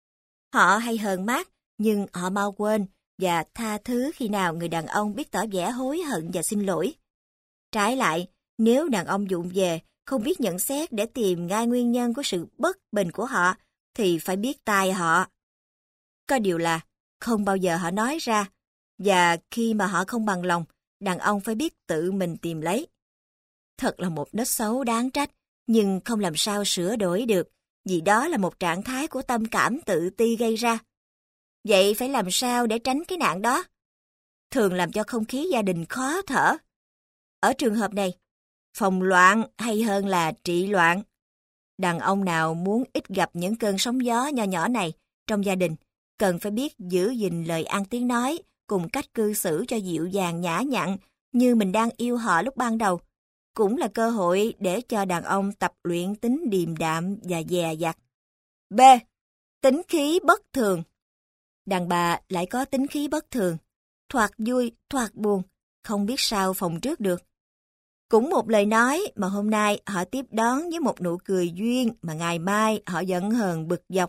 Họ hay hờn mát, nhưng họ mau quên và tha thứ khi nào người đàn ông biết tỏ vẻ hối hận và xin lỗi. Trái lại, nếu đàn ông vụng về, không biết nhận xét để tìm ngay nguyên nhân của sự bất bình của họ, thì phải biết tai họ. Có điều là, không bao giờ họ nói ra, và khi mà họ không bằng lòng, đàn ông phải biết tự mình tìm lấy. Thật là một nết xấu đáng trách, nhưng không làm sao sửa đổi được, vì đó là một trạng thái của tâm cảm tự ti gây ra. Vậy phải làm sao để tránh cái nạn đó? Thường làm cho không khí gia đình khó thở. Ở trường hợp này, phòng loạn hay hơn là trị loạn. Đàn ông nào muốn ít gặp những cơn sóng gió nho nhỏ này trong gia đình, cần phải biết giữ gìn lời ăn tiếng nói, cùng cách cư xử cho dịu dàng nhã nhặn như mình đang yêu họ lúc ban đầu. Cũng là cơ hội để cho đàn ông tập luyện tính điềm đạm và dè dặt. B. Tính khí bất thường. Đàn bà lại có tính khí bất thường, thoạt vui, thoạt buồn, không biết sao phòng trước được. Cũng một lời nói mà hôm nay họ tiếp đón với một nụ cười duyên mà ngày mai họ giận hờn bực dọc.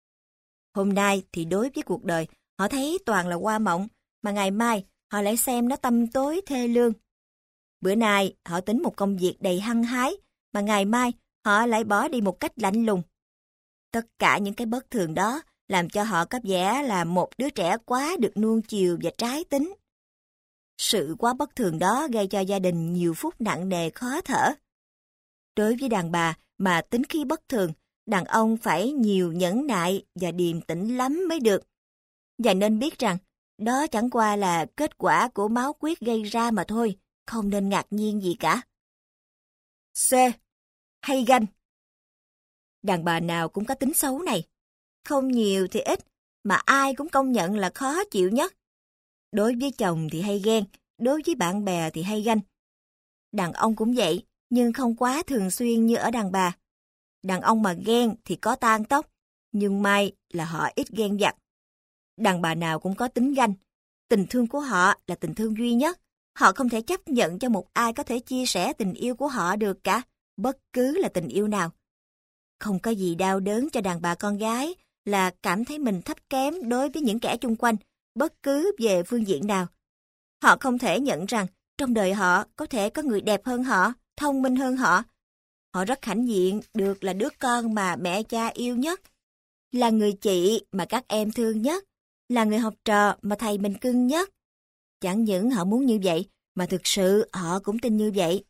Hôm nay thì đối với cuộc đời, họ thấy toàn là hoa mộng, mà ngày mai họ lại xem nó tăm tối thê lương. Bữa nay họ tính một công việc đầy hăng hái, mà ngày mai họ lại bỏ đi một cách lạnh lùng. Tất cả những cái bất thường đó làm cho họ có vẻ là một đứa trẻ quá được nuông chiều và trái tính. Sự quá bất thường đó gây cho gia đình nhiều phút nặng nề khó thở. Đối với đàn bà mà tính khí bất thường, đàn ông phải nhiều nhẫn nại và điềm tĩnh lắm mới được. Và nên biết rằng, đó chẳng qua là kết quả của máu huyết gây ra mà thôi, không nên ngạc nhiên gì cả. C. Hay ganh. Đàn bà nào cũng có tính xấu này. Không nhiều thì ít, mà ai cũng công nhận là khó chịu nhất. Đối với chồng thì hay ghen, đối với bạn bè thì hay ganh. Đàn ông cũng vậy, nhưng không quá thường xuyên như ở đàn bà. Đàn ông mà ghen thì có tan tóc, nhưng may là họ ít ghen vặt. Đàn bà nào cũng có tính ganh. Tình thương của họ là tình thương duy nhất. Họ không thể chấp nhận cho một ai có thể chia sẻ tình yêu của họ được cả, bất cứ là tình yêu nào. Không có gì đau đớn cho đàn bà con gái là cảm thấy mình thấp kém đối với những kẻ chung quanh, bất cứ về phương diện nào. Họ không thể nhận rằng trong đời họ có thể có người đẹp hơn họ, thông minh hơn họ. Họ rất hãnh diện được là đứa con mà mẹ cha yêu nhất, là người chị mà các em thương nhất, là người học trò mà thầy mình cưng nhất. Chẳng những họ muốn như vậy, mà thực sự họ cũng tin như vậy.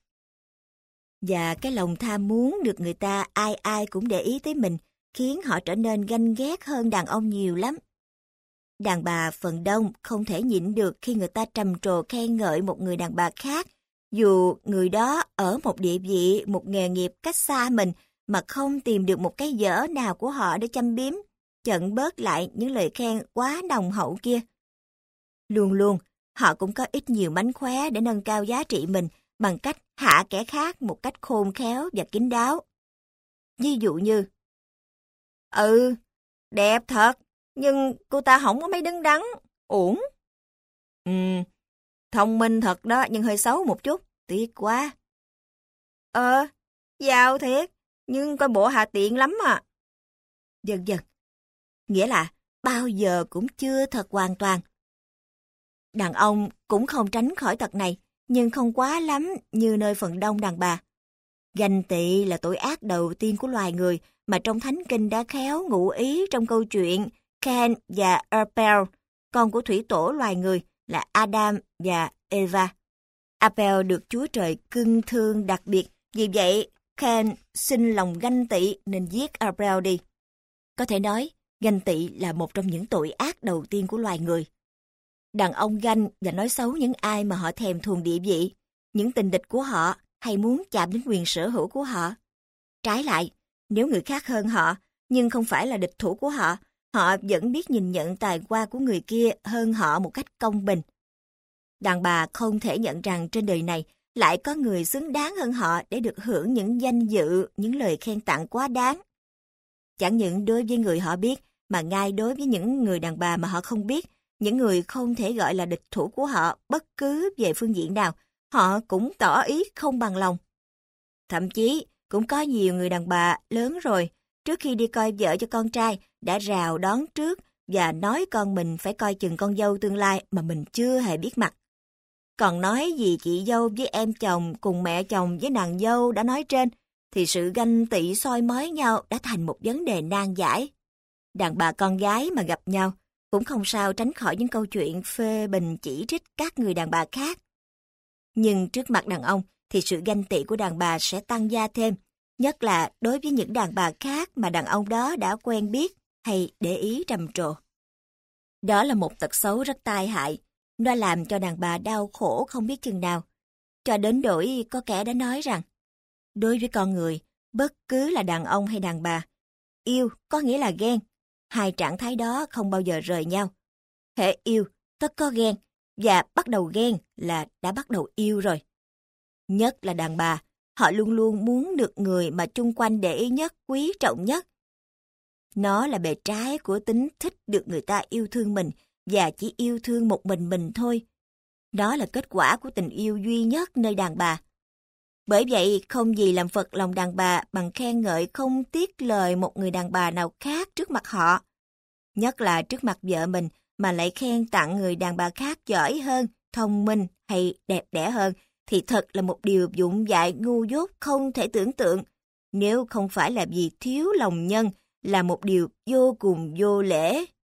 Và cái lòng tham muốn được người ta ai ai cũng để ý tới mình, khiến họ trở nên ganh ghét hơn đàn ông nhiều lắm. Đàn bà phần đông không thể nhịn được khi người ta trầm trồ khen ngợi một người đàn bà khác, dù người đó ở một địa vị, một nghề nghiệp cách xa mình mà không tìm được một cái dở nào của họ để châm biếm, chặn bớt lại những lời khen quá nồng hậu kia. Luôn luôn, họ cũng có ít nhiều mánh khóe để nâng cao giá trị mình bằng cách hạ kẻ khác một cách khôn khéo và kín đáo. Ví dụ như, Ừ, đẹp thật, nhưng cô ta không có mấy đứng đắn, uổng. Ừ, thông minh thật đó, nhưng hơi xấu một chút, tiếc quá. Ờ, giàu thiệt, nhưng coi bộ hà tiện lắm à. Dần dần, nghĩa là bao giờ cũng chưa thật hoàn toàn. Đàn ông cũng không tránh khỏi tật này, nhưng không quá lắm như nơi phần đông đàn bà. Ganh tị là tội ác đầu tiên của loài người mà trong Thánh Kinh đã khéo ngụ ý trong câu chuyện Cain và Abel, con của thủy tổ loài người là Adam và Eva. Abel được Chúa Trời cưng thương đặc biệt, vì vậy Cain sinh lòng ganh tị nên giết Abel đi. Có thể nói, ganh tị là một trong những tội ác đầu tiên của loài người. Đàn ông ganh và nói xấu những ai mà họ thèm thuồng địa vị, những tình địch của họ hay muốn chạm đến quyền sở hữu của họ. Trái lại, nếu người khác hơn họ, nhưng không phải là địch thủ của họ, họ vẫn biết nhìn nhận tài hoa của người kia hơn họ một cách công bình. Đàn bà không thể nhận rằng trên đời này lại có người xứng đáng hơn họ để được hưởng những danh dự, những lời khen tặng quá đáng. Chẳng những đối với người họ biết, mà ngay đối với những người đàn bà mà họ không biết, những người không thể gọi là địch thủ của họ bất cứ về phương diện nào, họ cũng tỏ ý không bằng lòng. Thậm chí, cũng có nhiều người đàn bà lớn rồi, trước khi đi coi vợ cho con trai, đã rào đón trước và nói con mình phải coi chừng con dâu tương lai mà mình chưa hề biết mặt. Còn nói gì chị dâu với em chồng cùng mẹ chồng với nàng dâu đã nói trên, thì sự ganh tị soi mói nhau đã thành một vấn đề nan giải. Đàn bà con gái mà gặp nhau cũng không sao tránh khỏi những câu chuyện phê bình chỉ trích các người đàn bà khác. Nhưng trước mặt đàn ông thì sự ganh tị của đàn bà sẽ tăng gia thêm, nhất là đối với những đàn bà khác mà đàn ông đó đã quen biết hay để ý trầm trồ. Đó là một tật xấu rất tai hại, nó làm cho đàn bà đau khổ không biết chừng nào. Cho đến nỗi có kẻ đã nói rằng, đối với con người, bất cứ là đàn ông hay đàn bà, yêu có nghĩa là ghen. Hai trạng thái đó không bao giờ rời nhau. Hễ yêu, tất có ghen, và bắt đầu ghen là đã bắt đầu yêu rồi. Nhất là đàn bà, họ luôn luôn muốn được người mà chung quanh để ý nhất, quý trọng nhất. Nó là bề trái của tính thích được người ta yêu thương mình và chỉ yêu thương một mình mình thôi. Đó là kết quả của tình yêu duy nhất nơi đàn bà. Bởi vậy, không gì làm phật lòng đàn bà bằng khen ngợi không tiếc lời một người đàn bà nào khác trước mặt họ. Nhất là trước mặt vợ mình mà lại khen tặng người đàn bà khác giỏi hơn, thông minh hay đẹp đẽ hơn, thì thật là một điều vụng dại ngu dốt không thể tưởng tượng. Nếu không phải là vì thiếu lòng nhân, là một điều vô cùng vô lễ.